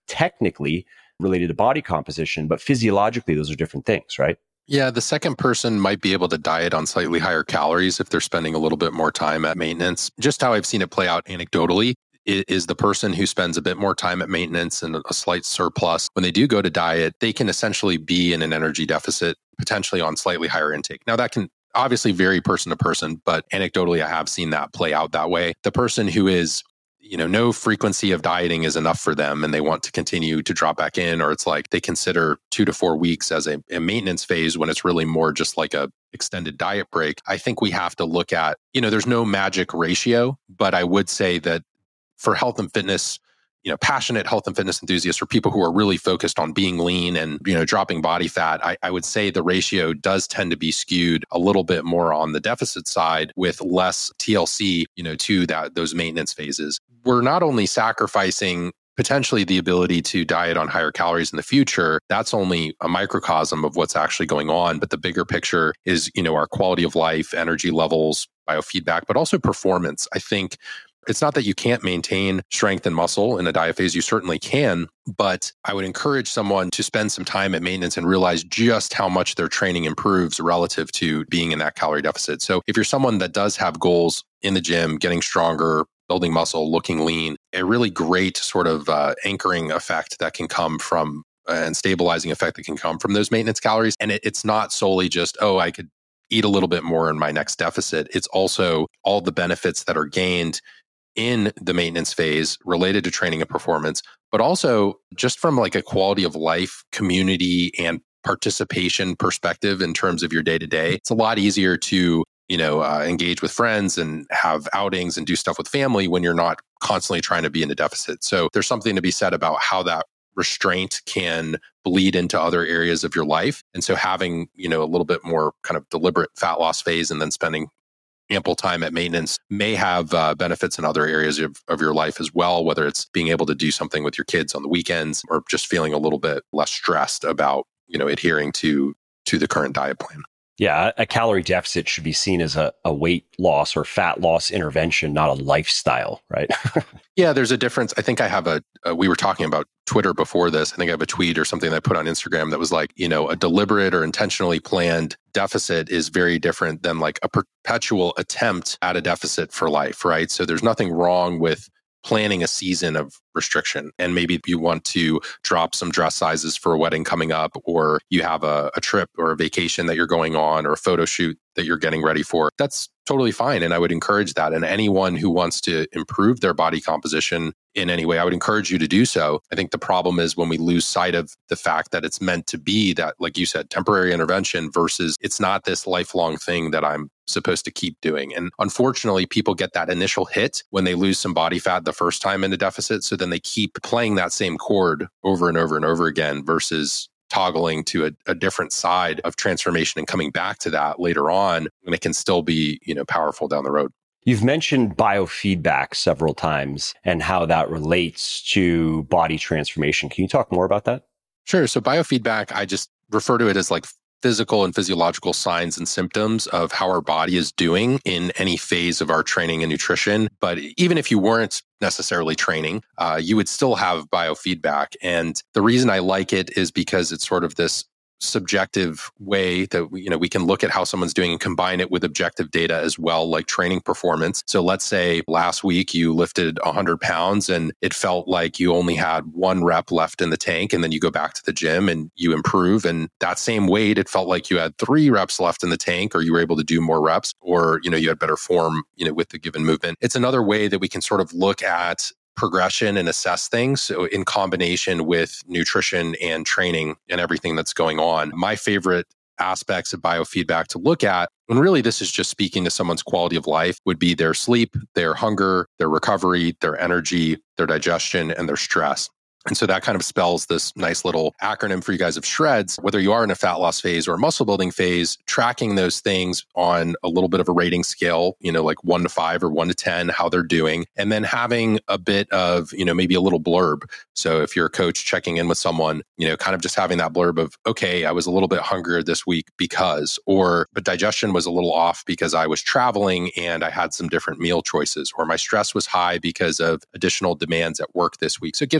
technically related to body composition, but physiologically, those are different things, right? Yeah, the second person might be able to diet on slightly higher calories if they're spending a little bit more time at maintenance. Just how I've seen it play out anecdotally is the person who spends a bit more time at maintenance and a slight surplus. When they do go to diet, they can essentially be in an energy deficit, potentially on slightly higher intake. Now, that can obviously vary person to person, but anecdotally, I have seen that play out that way. The person who is no frequency of dieting is enough for them and they want to continue to drop back in, or it's like they consider 2 to 4 weeks as a maintenance phase when it's really more just like a extended diet break. I think we have to look at, there's no magic ratio, but I would say that for health and fitness, passionate health and fitness enthusiasts or people who are really focused on being lean and, dropping body fat, I would say the ratio does tend to be skewed a little bit more on the deficit side with less TLC, to those maintenance phases. We're not only sacrificing potentially the ability to diet on higher calories in the future. That's only a microcosm of what's actually going on. But the bigger picture is, our quality of life, energy levels, biofeedback, but also performance. I think it's not that you can't maintain strength and muscle in a diet phase. You certainly can, but I would encourage someone to spend some time at maintenance and realize just how much their training improves relative to being in that calorie deficit. So if you're someone that does have goals in the gym, getting stronger, building muscle, looking lean, a really great sort of anchoring effect that can come from and stabilizing effect that can come from those maintenance calories. And it's not solely just, I could eat a little bit more in my next deficit. It's also all the benefits that are gained in the maintenance phase related to training and performance, but also just from like a quality of life, community, and participation perspective in terms of your day-to-day. It's a lot easier to, engage with friends and have outings and do stuff with family when you're not constantly trying to be in a deficit. So there's something to be said about how that restraint can bleed into other areas of your life. And so having, a little bit more kind of deliberate fat loss phase and then spending ample time at maintenance may have benefits in other areas of your life as well, whether it's being able to do something with your kids on the weekends or just feeling a little bit less stressed about, adhering to the current diet plan. Yeah, a calorie deficit should be seen as a weight loss or fat loss intervention, not a lifestyle, right? Yeah, there's a difference. I think I have we were talking about Twitter before this. I think I have a tweet or something that I put on Instagram that was like, a deliberate or intentionally planned deficit is very different than like a perpetual attempt at a deficit for life, right? So there's nothing wrong with planning a season of restriction. And maybe you want to drop some dress sizes for a wedding coming up, or you have a trip or a vacation that you're going on or a photo shoot that you're getting ready for. That's totally fine. And I would encourage that. And anyone who wants to improve their body composition in any way, I would encourage you to do so. I think the problem is when we lose sight of the fact that it's meant to be that, like you said, temporary intervention versus it's not this lifelong thing that I'm supposed to keep doing. And unfortunately, people get that initial hit when they lose some body fat the first time in a deficit. So then they keep playing that same chord over and over and over again versus toggling to a different side of transformation and coming back to that later on, and it can still be, powerful down the road. You've mentioned biofeedback several times and how that relates to body transformation. Can you talk more about that? Sure. So biofeedback, I just refer to it as like physical and physiological signs and symptoms of how our body is doing in any phase of our training and nutrition. But even if you weren't necessarily training, you would still have biofeedback. And the reason I like it is because it's sort of this subjective way that we can look at how someone's doing and combine it with objective data as well, like training performance. So let's say last week you lifted 100 pounds and it felt like you only had 1 rep left in the tank, and then you go back to the gym and you improve, and that same weight, it felt like you had 3 reps left in the tank, or you were able to do more reps, or you had better form with the given movement. It's another way that we can sort of look at progression and assess things, so in combination with nutrition and training and everything that's going on. My favorite aspects of biofeedback to look at, and really this is just speaking to someone's quality of life, would be their sleep, their hunger, their recovery, their energy, their digestion, and their stress. And so that kind of spells this nice little acronym for you guys of SHREDS. Whether you are in a fat loss phase or a muscle building phase, tracking those things on a little bit of a rating scale, like 1 to 5 or 1 to 10, how they're doing. And then having a bit of, maybe a little blurb. So if you're a coach checking in with someone, kind of just having that blurb of, okay, I was a little bit hungrier this week because, but digestion was a little off because I was traveling and I had some different meal choices, or my stress was high because of additional demands at work this week. So it gives context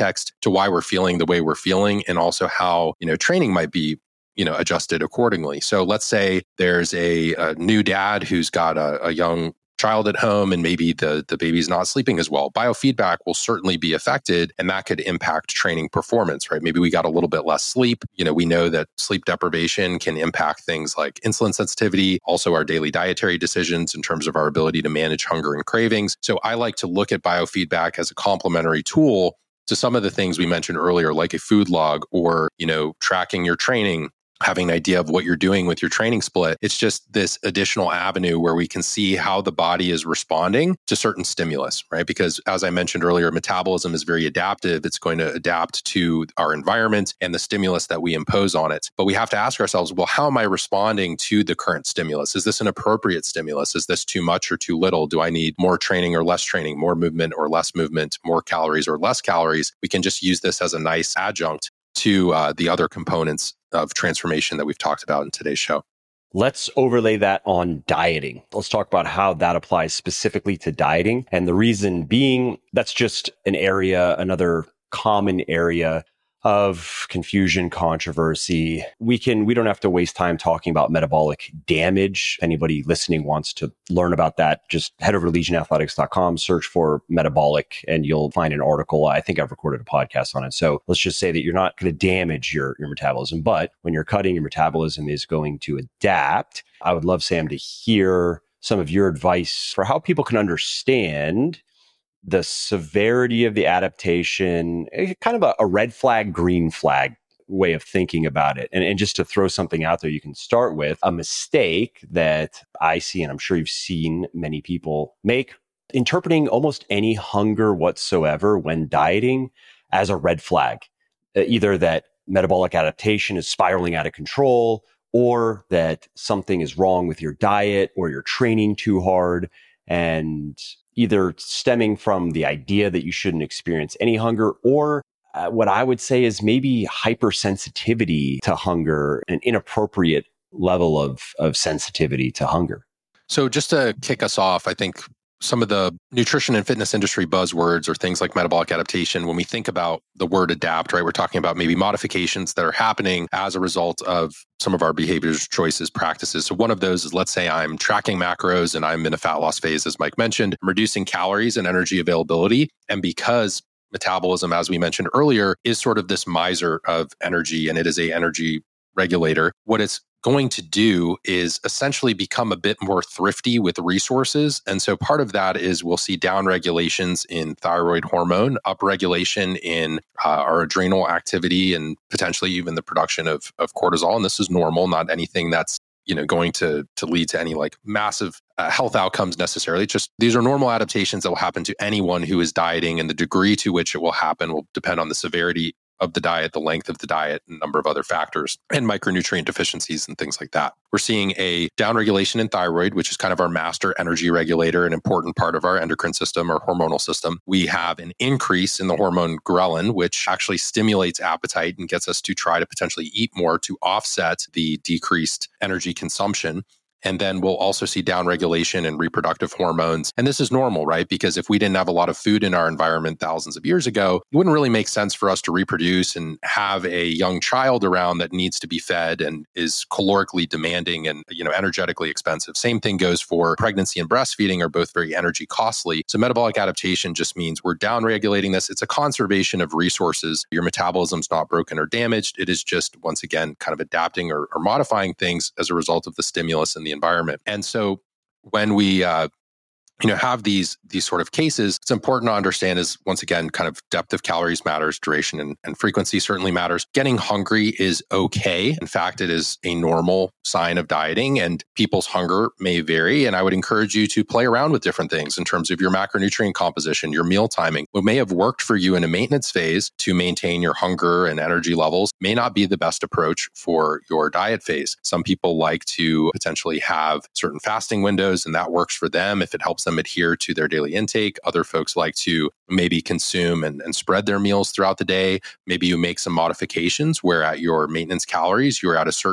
context to why we're feeling the way we're feeling, and also how, training might be adjusted accordingly. So let's say there's a new dad who's got a young child at home and maybe the baby's not sleeping as well. Biofeedback will certainly be affected, and that could impact training performance, right? Maybe we got a little bit less sleep. We know that sleep deprivation can impact things like insulin sensitivity, also our daily dietary decisions in terms of our ability to manage hunger and cravings. So I like to look at biofeedback as a complementary tool to some of the things we mentioned earlier, like a food log or, tracking your training, having an idea of what you're doing with your training split. It's just this additional avenue where we can see how the body is responding to certain stimulus, right? Because as I mentioned earlier, metabolism is very adaptive. It's going to adapt to our environment and the stimulus that we impose on it. But we have to ask ourselves, well, how am I responding to the current stimulus? Is this an appropriate stimulus? Is this too much or too little? Do I need more training or less training, more movement or less movement, more calories or less calories? We can just use this as a nice adjunct to the other components of transformation that we've talked about in today's show. Let's overlay that on dieting. Let's talk about how that applies specifically to dieting. And the reason being, that's just another common area of confusion, controversy. We don't have to waste time talking about metabolic damage. If anybody listening wants to learn about that, just head over to legionathletics.com, search for metabolic, and you'll find an article. I think I've recorded a podcast on it. So let's just say that you're not going to damage your metabolism, but when you're cutting, your metabolism is going to adapt. I would love, Sam, to hear some of your advice for how people can understand the severity of the adaptation, kind of a red flag, green flag way of thinking about it. And just to throw something out there, you can start with a mistake that I see, and I'm sure you've seen many people make, interpreting almost any hunger whatsoever when dieting as a red flag. Either that metabolic adaptation is spiraling out of control, or that something is wrong with your diet, or you're training too hard, and either stemming from the idea that you shouldn't experience any hunger, or what I would say is maybe hypersensitivity to hunger, an inappropriate level of sensitivity to hunger. So just to kick us off, I think some of the nutrition and fitness industry buzzwords are things like metabolic adaptation. When we think about the word adapt, right, we're talking about maybe modifications that are happening as a result of some of our behaviors, choices, practices. So one of those is, let's say I'm tracking macros and I'm in a fat loss phase, as Mike mentioned, I'm reducing calories and energy availability. And because metabolism, as we mentioned earlier, is sort of this miser of energy, and it is a energy regulator, what it's going to do is essentially become a bit more thrifty with resources. And so part of that is we'll see down regulations in thyroid hormone, upregulation in our adrenal activity, and potentially even the production of cortisol. And this is normal, not anything that's going to lead to any like massive health outcomes necessarily. Just these are normal adaptations that will happen to anyone who is dieting, and the degree to which it will happen will depend on the severity of the diet, the length of the diet, and a number of other factors, and micronutrient deficiencies and things like that. We're seeing a downregulation in thyroid, which is kind of our master energy regulator, an important part of our endocrine system or hormonal system. We have an increase in the hormone ghrelin, which actually stimulates appetite and gets us to try to potentially eat more to offset the decreased energy consumption. And then we'll also see downregulation in reproductive hormones. And this is normal, right? Because if we didn't have a lot of food in our environment thousands of years ago, it wouldn't really make sense for us to reproduce and have a young child around that needs to be fed and is calorically demanding and, energetically expensive. Same thing goes for pregnancy and breastfeeding, are both very energy costly. So metabolic adaptation just means we're downregulating this. It's a conservation of resources. Your metabolism's not broken or damaged. It is just, once again, kind of adapting or modifying things as a result of the stimulus and the environment. And so when we have these sort of cases, it's important to understand is, once again, kind of depth of calories matters, duration and frequency certainly matters. Getting hungry is okay. In fact, it is a normal sign of dieting, and people's hunger may vary. And I would encourage you to play around with different things in terms of your macronutrient composition, your meal timing. What may have worked for you in a maintenance phase to maintain your hunger and energy levels may not be the best approach for your diet phase. Some people like to potentially have certain fasting windows, and that works for them if it helps them adhere to their daily intake. Other folks like to maybe consume and spread their meals throughout the day. Maybe you make some modifications where at your maintenance calories, you're at a certain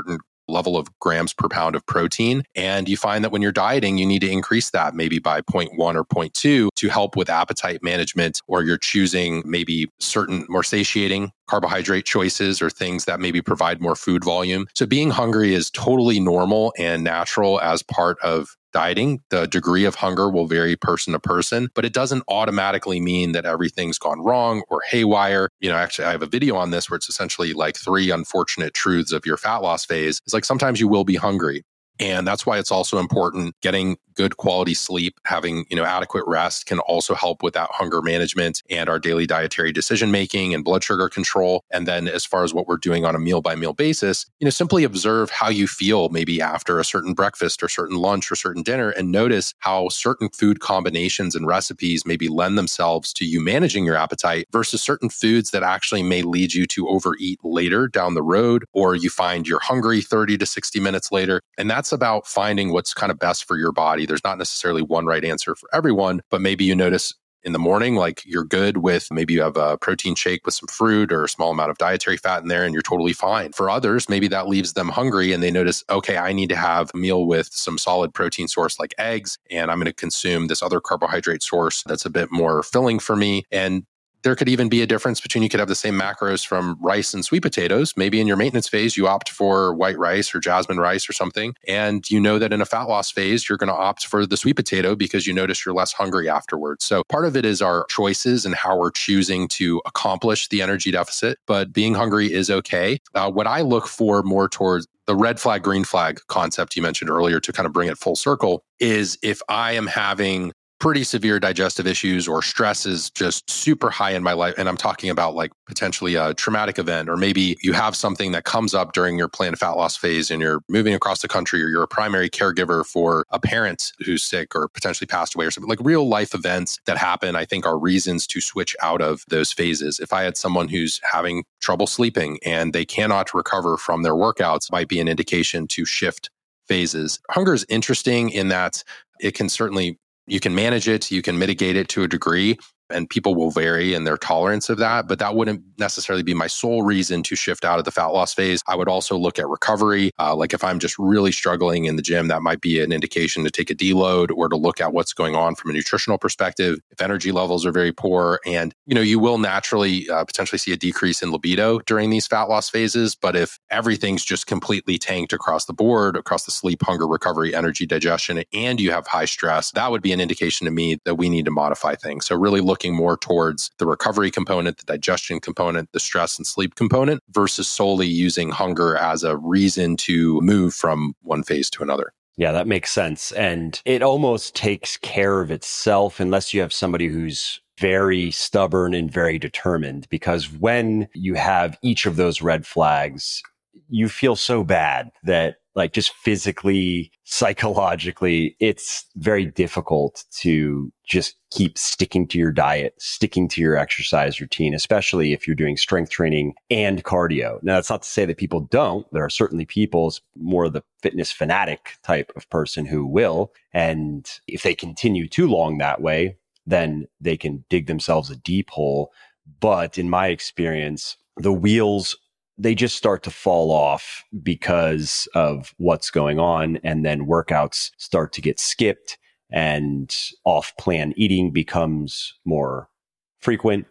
level of grams per pound of protein. And you find that when you're dieting, you need to increase that maybe by 0.1 or 0.2 to help with appetite management, or you're choosing maybe certain more satiating carbohydrate choices or things that maybe provide more food volume. So being hungry is totally normal and natural as part of dieting. The degree of hunger will vary person to person, but it doesn't automatically mean that everything's gone wrong or haywire. Actually, I have a video on this where it's essentially like 3 unfortunate truths of your fat loss phase. It's like sometimes you will be hungry. And that's why it's also important getting good quality sleep, having, adequate rest can also help with that hunger management and our daily dietary decision-making and blood sugar control. And then as far as what we're doing on a meal by meal basis, simply observe how you feel maybe after a certain breakfast or certain lunch or certain dinner, and notice how certain food combinations and recipes maybe lend themselves to you managing your appetite versus certain foods that actually may lead you to overeat later down the road, or you find you're hungry 30 to 60 minutes later. And that's about finding what's kind of best for your body. There's not necessarily one right answer for everyone, but maybe you notice in the morning, like you're good with maybe you have a protein shake with some fruit or a small amount of dietary fat in there and you're totally fine. For others, maybe that leaves them hungry and they notice, okay, I need to have a meal with some solid protein source like eggs, and I'm going to consume this other carbohydrate source that's a bit more filling for me. And there could even be a difference between, you could have the same macros from rice and sweet potatoes. Maybe in your maintenance phase, you opt for white rice or jasmine rice or something. And you know that in a fat loss phase, you're going to opt for the sweet potato because you notice you're less hungry afterwards. So part of it is our choices and how we're choosing to accomplish the energy deficit. But being hungry is okay. What I look for more towards the red flag, green flag concept you mentioned earlier to kind of bring it full circle is if I am having pretty severe digestive issues or stress is just super high in my life. And I'm talking about like potentially a traumatic event, or maybe you have something that comes up during your planned fat loss phase and you're moving across the country, or you're a primary caregiver for a parent who's sick or potentially passed away or something. Like real life events that happen, I think are reasons to switch out of those phases. If I had someone who's having trouble sleeping and they cannot recover from their workouts, might be an indication to shift phases. Hunger is interesting in that it can certainly, you can manage it, you can mitigate it to a degree, and people will vary in their tolerance of that, but that wouldn't necessarily be my sole reason to shift out of the fat loss phase. I would also look at recovery. Like if I'm just really struggling in the gym, that might be an indication to take a deload or to look at what's going on from a nutritional perspective. If energy levels are very poor, and you will naturally potentially see a decrease in libido during these fat loss phases. But if everything's just completely tanked across the board, across the sleep, hunger, recovery, energy, digestion, and you have high stress, that would be an indication to me that we need to modify things. So really looking more towards the recovery component, the digestion component, the stress and sleep component, versus solely using hunger as a reason to move from one phase to another. Yeah, that makes sense. And it almost takes care of itself unless you have somebody who's very stubborn and very determined, because when you have each of those red flags, you feel so bad that like just physically, psychologically, it's very difficult to just keep sticking to your diet, sticking to your exercise routine, especially if you're doing strength training and cardio. Now, that's not to say that people don't. There are certainly people, more the fitness fanatic type of person who will. And if they continue too long that way, then they can dig themselves a deep hole. But in my experience, the wheels, they just start to fall off because of what's going on. And then workouts start to get skipped and off-plan eating becomes more frequent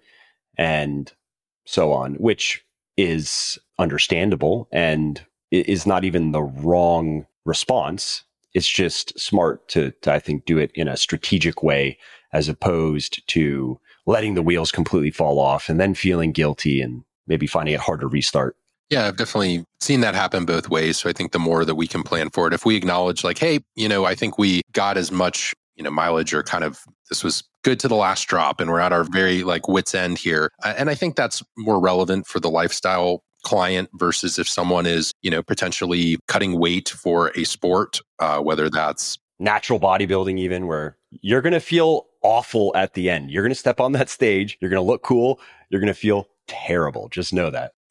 and so on, which is understandable and is not even the wrong response. It's just smart to I think, do it in a strategic way as opposed to letting the wheels completely fall off and then feeling guilty and maybe finding it hard to restart. Yeah, I've definitely seen that happen both ways. So I think the more that we can plan for it, if we acknowledge like, hey, I think we got as much, mileage or kind of this was good to the last drop and we're at our very like wit's end here. And I think that's more relevant for the lifestyle client versus if someone is, potentially cutting weight for a sport, whether that's natural bodybuilding, even where you're going to feel awful at the end. You're going to step on that stage. You're going to look cool. You're going to feel terrible. Just know that.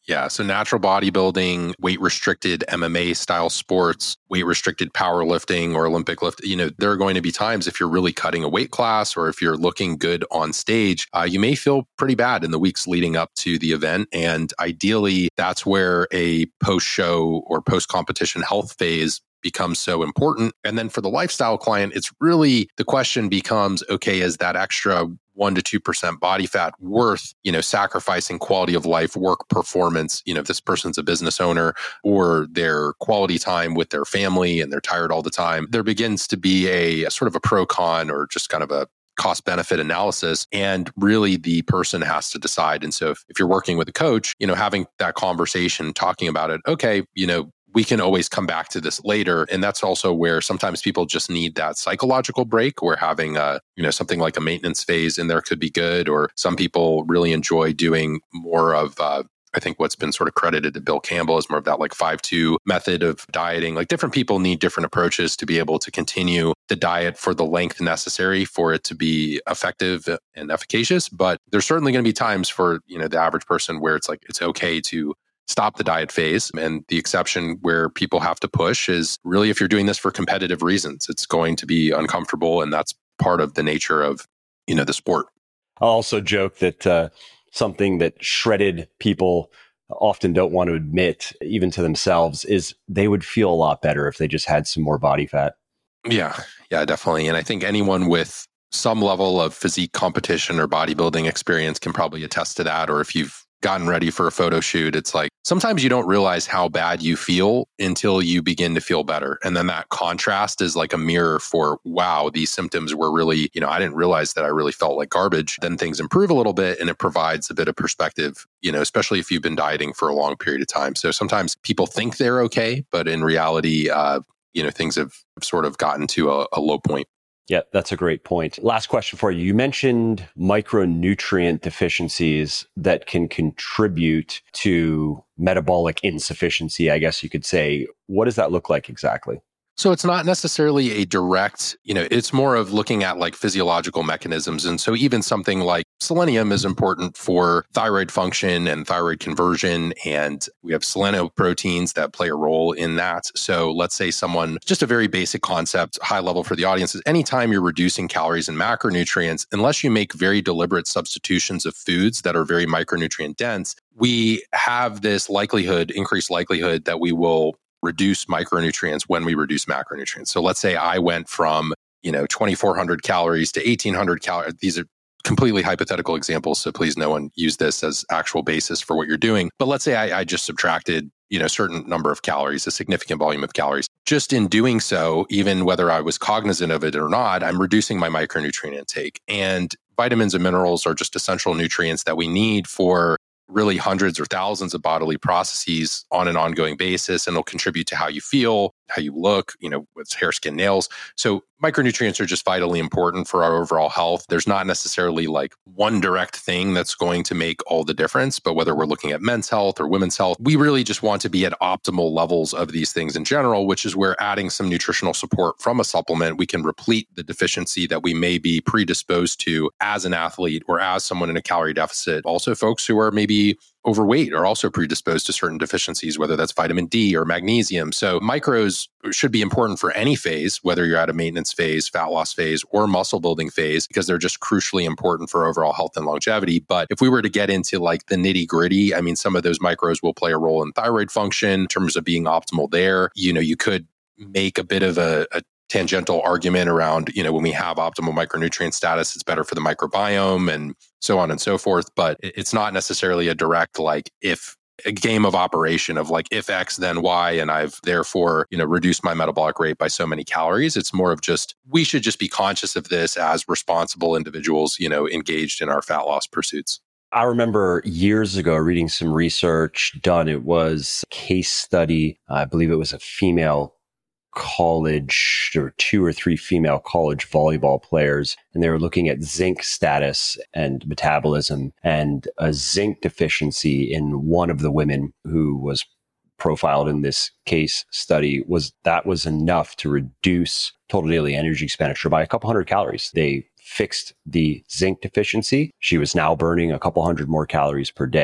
Yeah. So natural bodybuilding, weight restricted MMA style sports, weight restricted powerlifting or Olympic lift, there are going to be times if you're really cutting a weight class or if you're looking good on stage, you may feel pretty bad in the weeks leading up to the event. And ideally, that's where a post-show or post-competition health phase becomes so important. And then for the lifestyle client, it's really the question becomes, okay, is that extra 1% to 2% body fat worth, sacrificing quality of life, work performance, if this person's a business owner or their quality time with their family and they're tired all the time, there begins to be a sort of a pro con or just kind of a cost benefit analysis. And really the person has to decide. And so if you're working with a coach, having that conversation, talking about it, okay, we can always come back to this later. And that's also where sometimes people just need that psychological break where having something like a maintenance phase in there could be good. Or some people really enjoy doing more of, I think what's been sort of credited to Bill Campbell is more of that like 5-2 method of dieting. Like different people need different approaches to be able to continue the diet for the length necessary for it to be effective and efficacious. But there's certainly going to be times for, the average person where it's like, it's okay to stop the diet phase. And the exception where people have to push is really if you're doing this for competitive reasons, it's going to be uncomfortable. And that's part of the nature of, the sport. I'll also joke that something that shredded people often don't want to admit, even to themselves, is they would feel a lot better if they just had some more body fat. Yeah, definitely. And I think anyone with some level of physique competition or bodybuilding experience can probably attest to that. Or if you've gotten ready for a photo shoot, it's like sometimes you don't realize how bad you feel until you begin to feel better. And then that contrast is like a mirror for, wow, these symptoms were really, I didn't realize that I really felt like garbage. Then things improve a little bit and it provides a bit of perspective, especially if you've been dieting for a long period of time. So sometimes people think they're okay, but in reality, things have sort of gotten to a low point. Yeah, that's a great point. Last question for you. You mentioned micronutrient deficiencies that can contribute to metabolic insufficiency, I guess you could say. What does that look like exactly? So it's not necessarily a direct, it's more of looking at like physiological mechanisms. And so even something like selenium is important for thyroid function and thyroid conversion. And we have selenoproteins that play a role in that. So let's say someone, just a very basic concept, high level for the audience, is anytime you're reducing calories and macronutrients, unless you make very deliberate substitutions of foods that are very micronutrient dense, we have this increased likelihood that we will reduce micronutrients when we reduce macronutrients. So let's say I went from, 2,400 calories to 1,800 calories. These are completely hypothetical examples. So please no one use this as actual basis for what you're doing. But let's say I just subtracted, a certain number of calories, a significant volume of calories. Just in doing so, even whether I was cognizant of it or not, I'm reducing my micronutrient intake. And vitamins and minerals are just essential nutrients that we need for really hundreds or thousands of bodily processes on an ongoing basis, and it'll contribute to how you feel, how you look, with hair, skin, nails. So micronutrients are just vitally important for our overall health. There's not necessarily like one direct thing that's going to make all the difference, but whether we're looking at men's health or women's health, we really just want to be at optimal levels of these things in general, which is where adding some nutritional support from a supplement, we can replete the deficiency that we may be predisposed to as an athlete or as someone in a calorie deficit. Also, folks who are maybe overweight are also predisposed to certain deficiencies, whether that's vitamin D or magnesium. So micros should be important for any phase, whether you're at a maintenance phase, fat loss phase, or muscle building phase, because they're just crucially important for overall health and longevity. But if we were to get into like the nitty gritty, I mean, some of those micros will play a role in thyroid function in terms of being optimal there. You could make a bit of a tangential argument around, when we have optimal micronutrient status, it's better for the microbiome and so on and so forth. But it's not necessarily a direct, like, if a game of operation of like, if X, then Y, and I've therefore, reduced my metabolic rate by so many calories. It's more of just, we should just be conscious of this as responsible individuals, engaged in our fat loss pursuits. I remember years ago reading some research done. It was a case study. I believe it was a female college, or 2 or 3 female college volleyball players, and they were looking at zinc status and metabolism, and a zinc deficiency in one of the women who was profiled in this case study was enough to reduce total daily energy expenditure by a couple hundred calories. They fixed the zinc deficiency. She was now burning a couple hundred more calories per day.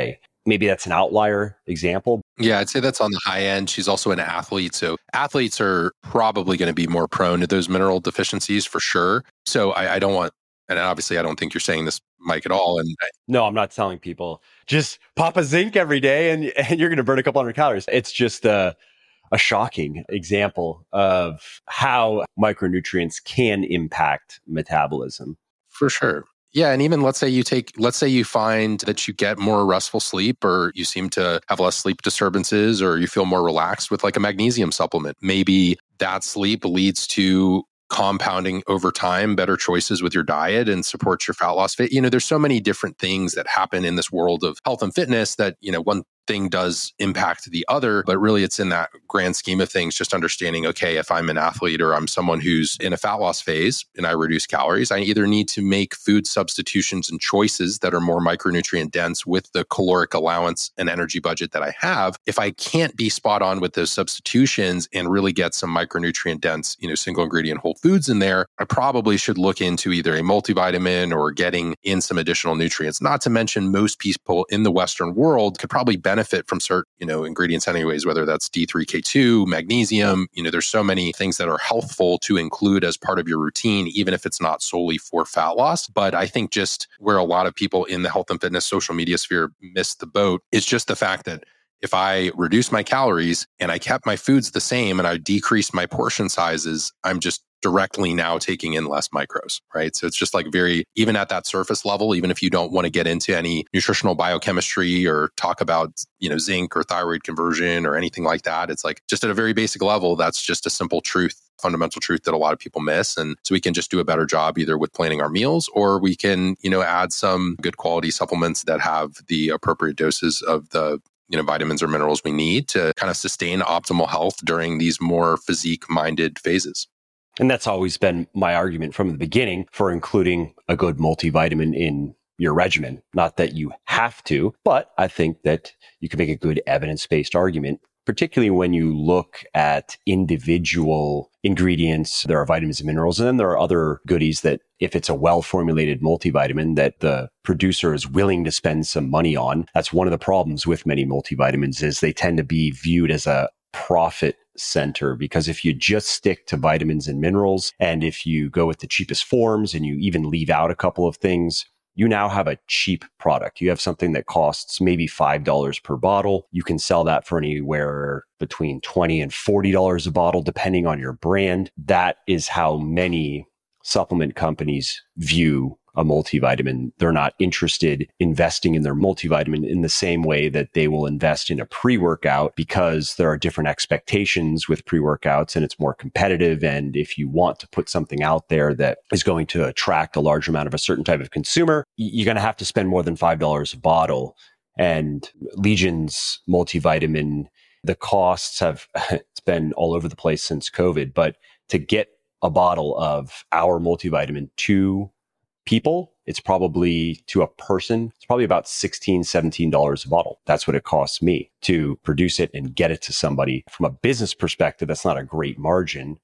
maybe that's an outlier example. Yeah, I'd say that's on the high end. She's also an athlete. So athletes are probably going to be more prone to those mineral deficiencies for sure. So I don't want, and obviously I don't think you're saying this, Mike, at all. And no, I'm not telling people just pop a zinc every day and you're going to burn a couple hundred calories. It's just a shocking example of how micronutrients can impact metabolism. For sure. Yeah. And even let's say you find that you get more restful sleep, or you seem to have less sleep disturbances, or you feel more relaxed with like a magnesium supplement. Maybe that sleep leads to compounding over time, better choices with your diet, and supports your fat loss. There's so many different things that happen in this world of health and fitness that, one thing does impact the other, but really it's in that grand scheme of things, just understanding, okay, if I'm an athlete or I'm someone who's in a fat loss phase and I reduce calories, I either need to make food substitutions and choices that are more micronutrient dense with the caloric allowance and energy budget that I have. If I can't be spot on with those substitutions and really get some micronutrient dense, single ingredient whole foods in there, I probably should look into either a multivitamin or getting in some additional nutrients. Not to mention, most people in the Western world could probably benefit from certain, ingredients anyways, whether that's D3K2, magnesium. There's so many things that are healthful to include as part of your routine, even if it's not solely for fat loss. But I think just where a lot of people in the health and fitness social media sphere miss the boat is just the fact that if I reduce my calories and I kept my foods the same and I decreased my portion sizes, I'm just directly now taking in less micros, right? So it's just like even at that surface level, even if you don't want to get into any nutritional biochemistry or talk about, zinc or thyroid conversion or anything like that, it's like just at a very basic level, that's just a simple truth, fundamental truth that a lot of people miss. And so we can just do a better job either with planning our meals, or we can, add some good quality supplements that have the appropriate doses of the vitamins or minerals we need to kind of sustain optimal health during these more physique-minded phases. And that's always been my argument from the beginning for including a good multivitamin in your regimen. Not that you have to, but I think that you can make a good evidence-based argument, particularly when you look at individual ingredients. There are vitamins and minerals, and then there are other goodies that if it's a well-formulated multivitamin that the producer is willing to spend some money on. That's one of the problems with many multivitamins is they tend to be viewed as a profit center, because if you just stick to vitamins and minerals, and if you go with the cheapest forms and you even leave out a couple of things, you now have a cheap product. You have something that costs maybe $5 per bottle. You can sell that for anywhere between $20 and $40 a bottle, depending on your brand. That is how many supplement companies view a multivitamin. They're not interested investing in their multivitamin in the same way that they will invest in a pre-workout, because there are different expectations with pre-workouts and it's more competitive. And if you want to put something out there that is going to attract a large amount of a certain type of consumer, you're going to have to spend more than $5 a bottle. And Legion's multivitamin, the costs it's been all over the place since COVID, but to get a bottle of our multivitamin to people, it's probably to a person, it's probably about $16, $17 a bottle. That's what it costs me to produce it and get it to somebody. From a business perspective, that's not a great margin.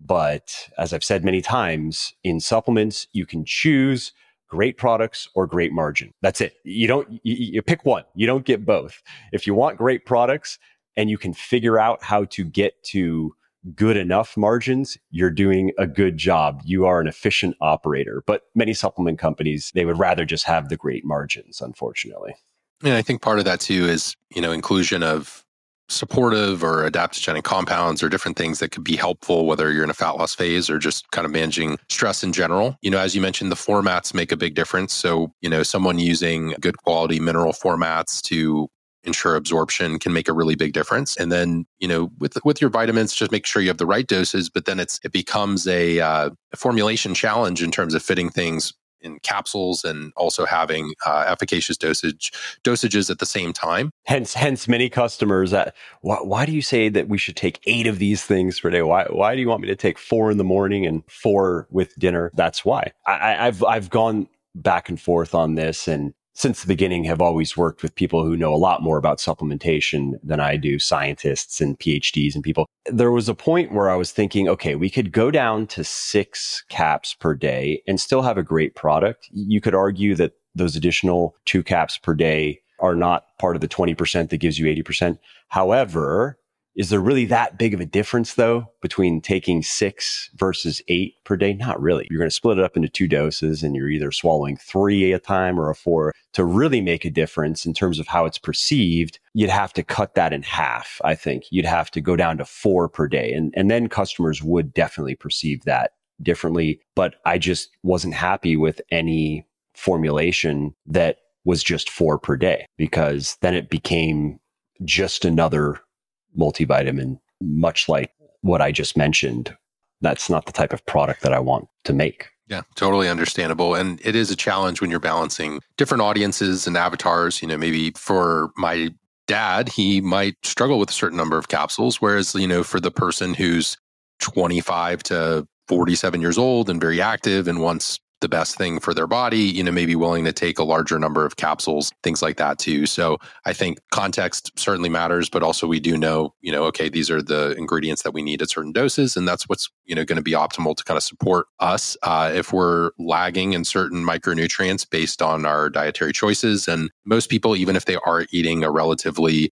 But as I've said many times, in supplements, you can choose great products or great margin. That's it. You pick one. You don't get both. If you want great products and you can figure out how to get to good enough margins, you're doing a good job. You are an efficient operator. But many supplement companies, they would rather just have the great margins, unfortunately. And I think part of that too is, inclusion of supportive or adaptogenic compounds or different things that could be helpful, whether you're in a fat loss phase or just kind of managing stress in general. As you mentioned, the formats make a big difference. So, someone using good quality mineral formats to ensure absorption can make a really big difference. And then, with your vitamins, just make sure you have the right doses, but then it becomes a formulation challenge in terms of fitting things in capsules and also having efficacious dosages at the same time. Hence many customers why do you say that we should take 8 of these things per day? Why do you want me to take 4 in the morning and 4 with dinner? That's why. I've gone back and forth on this, and since the beginning have always worked with people who know a lot more about supplementation than I do, scientists and PhDs and people. There was a point where I was thinking, okay, we could go down to 6 caps per day and still have a great product. You could argue that those additional 2 caps per day are not part of the 20% that gives you 80%. However, is there really that big of a difference though between taking 6 versus 8 per day? Not really. You're going to split it up into 2 doses and you're either swallowing 3 at a time or a 4. To really make a difference in terms of how it's perceived, you'd have to cut that in half. I think you'd have to go down to 4 per day. And then customers would definitely perceive that differently. But I just wasn't happy with any formulation that was just 4 per day, because then it became just another multivitamin, much like what I just mentioned. That's not the type of product that I want to make. Yeah, totally understandable. And it is a challenge when you're balancing different audiences and avatars. Maybe for my dad, he might struggle with a certain number of capsules, whereas, for the person who's 25 to 47 years old and very active and wants the best thing for their body, maybe willing to take a larger number of capsules, things like that too. So I think context certainly matters, but also we do know, okay, these are the ingredients that we need at certain doses. And that's what's, going to be optimal to kind of support us if we're lagging in certain micronutrients based on our dietary choices. And most people, even if they are eating a relatively,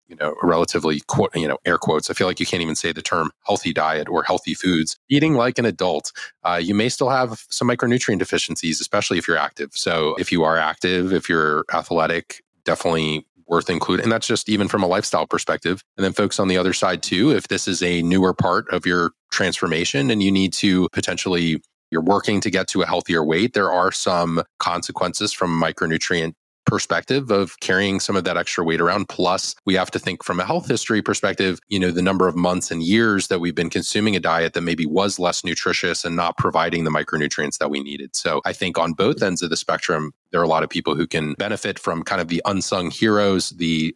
air quotes, I feel like you can't even say the term healthy diet or healthy foods, eating like an adult, you may still have some micronutrient deficiencies, especially if you're active. So if you are active, if you're athletic, definitely worth including. And that's just even from a lifestyle perspective. And then folks on the other side too, if this is a newer part of your transformation and you need to potentially, you're working to get to a healthier weight, there are some consequences from micronutrient perspective of carrying some of that extra weight around. Plus, we have to think from a health history perspective, the number of months and years that we've been consuming a diet that maybe was less nutritious and not providing the micronutrients that we needed. So I think on both ends of the spectrum, there are a lot of people who can benefit from kind of the unsung heroes,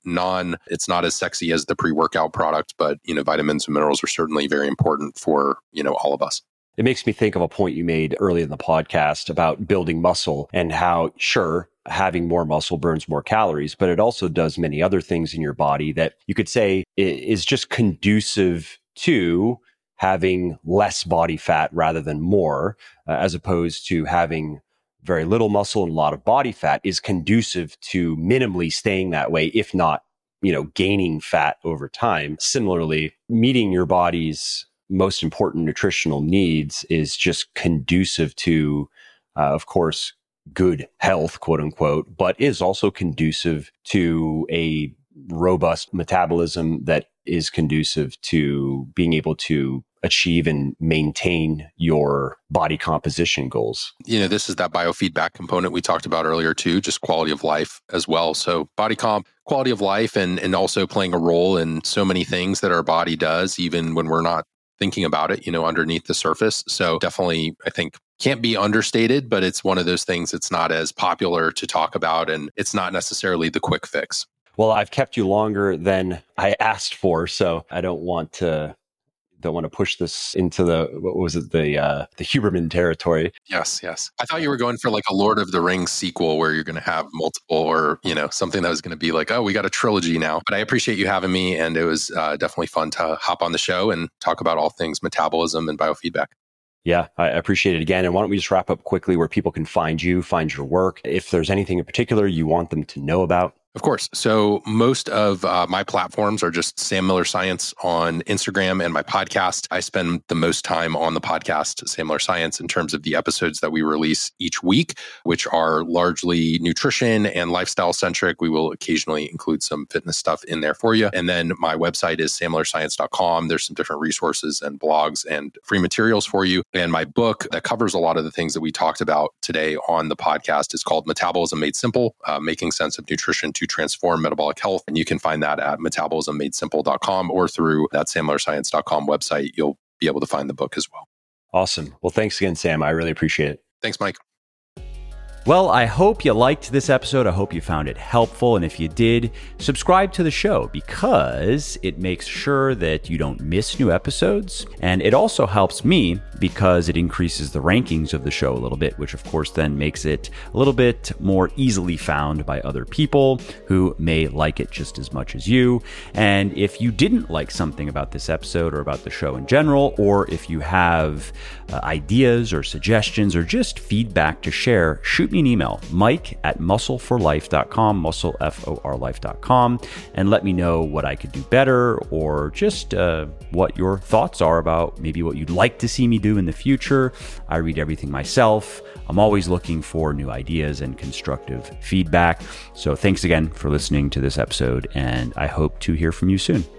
it's not as sexy as the pre-workout product, but, vitamins and minerals are certainly very important for, all of us. It makes me think of a point you made early in the podcast about building muscle and how, sure, having more muscle burns more calories, but it also does many other things in your body that you could say is just conducive to having less body fat rather than more, as opposed to having very little muscle and a lot of body fat is conducive to minimally staying that way, if not, gaining fat over time. Similarly, meeting your body's most important nutritional needs is just conducive to, of course, good health, quote unquote, but is also conducive to a robust metabolism that is conducive to being able to achieve and maintain your body composition goals. This is that biofeedback component we talked about earlier too, just quality of life as well. So body comp, quality of life, and also playing a role in so many things that our body does, even when we're not thinking about it, underneath the surface. So definitely, I think, can't be understated, but it's one of those things that's not as popular to talk about, and it's not necessarily the quick fix. Well, I've kept you longer than I asked for, so I don't want to push this into the Huberman territory. Yes. I thought you were going for like a Lord of the Rings sequel where you're going to have multiple, or, something that was going to be like, oh, we got a trilogy now. But I appreciate you having me. And it was definitely fun to hop on the show and talk about all things metabolism and biofeedback. Yeah, I appreciate it again. And why don't we just wrap up quickly where people can find you, find your work, if there's anything in particular you want them to know about? Of course. So most of my platforms are just Sam Miller Science on Instagram and my podcast. I spend the most time on the podcast, Sam Miller Science, in terms of the episodes that we release each week, which are largely nutrition and lifestyle centric. We will occasionally include some fitness stuff in there for you. And then my website is sammillerscience.com. There's some different resources and blogs and free materials for you. And my book that covers a lot of the things that we talked about today on the podcast is called Metabolism Made Simple, Making Sense of Nutrition to Transform Metabolic Health. And you can find that at metabolismmadesimple.com or through that sammillerscience.com website. You'll be able to find the book as well. Awesome. Well, thanks again, Sam. I really appreciate it. Thanks, Mike. Well, I hope you liked this episode. I hope you found it helpful. And if you did, subscribe to the show because it makes sure that you don't miss new episodes. And it also helps me because it increases the rankings of the show a little bit, which of course then makes it a little bit more easily found by other people who may like it just as much as you. And if you didn't like something about this episode or about the show in general, or if you have ideas or suggestions or just feedback to share, shoot shoot me an email, mike@muscleforlife.com, muscleforlife.com, and let me know what I could do better, or just what your thoughts are about maybe what you'd like to see me do in the future. I read everything myself. I'm always looking for new ideas and constructive feedback. So thanks again for listening to this episode, and I hope to hear from you soon.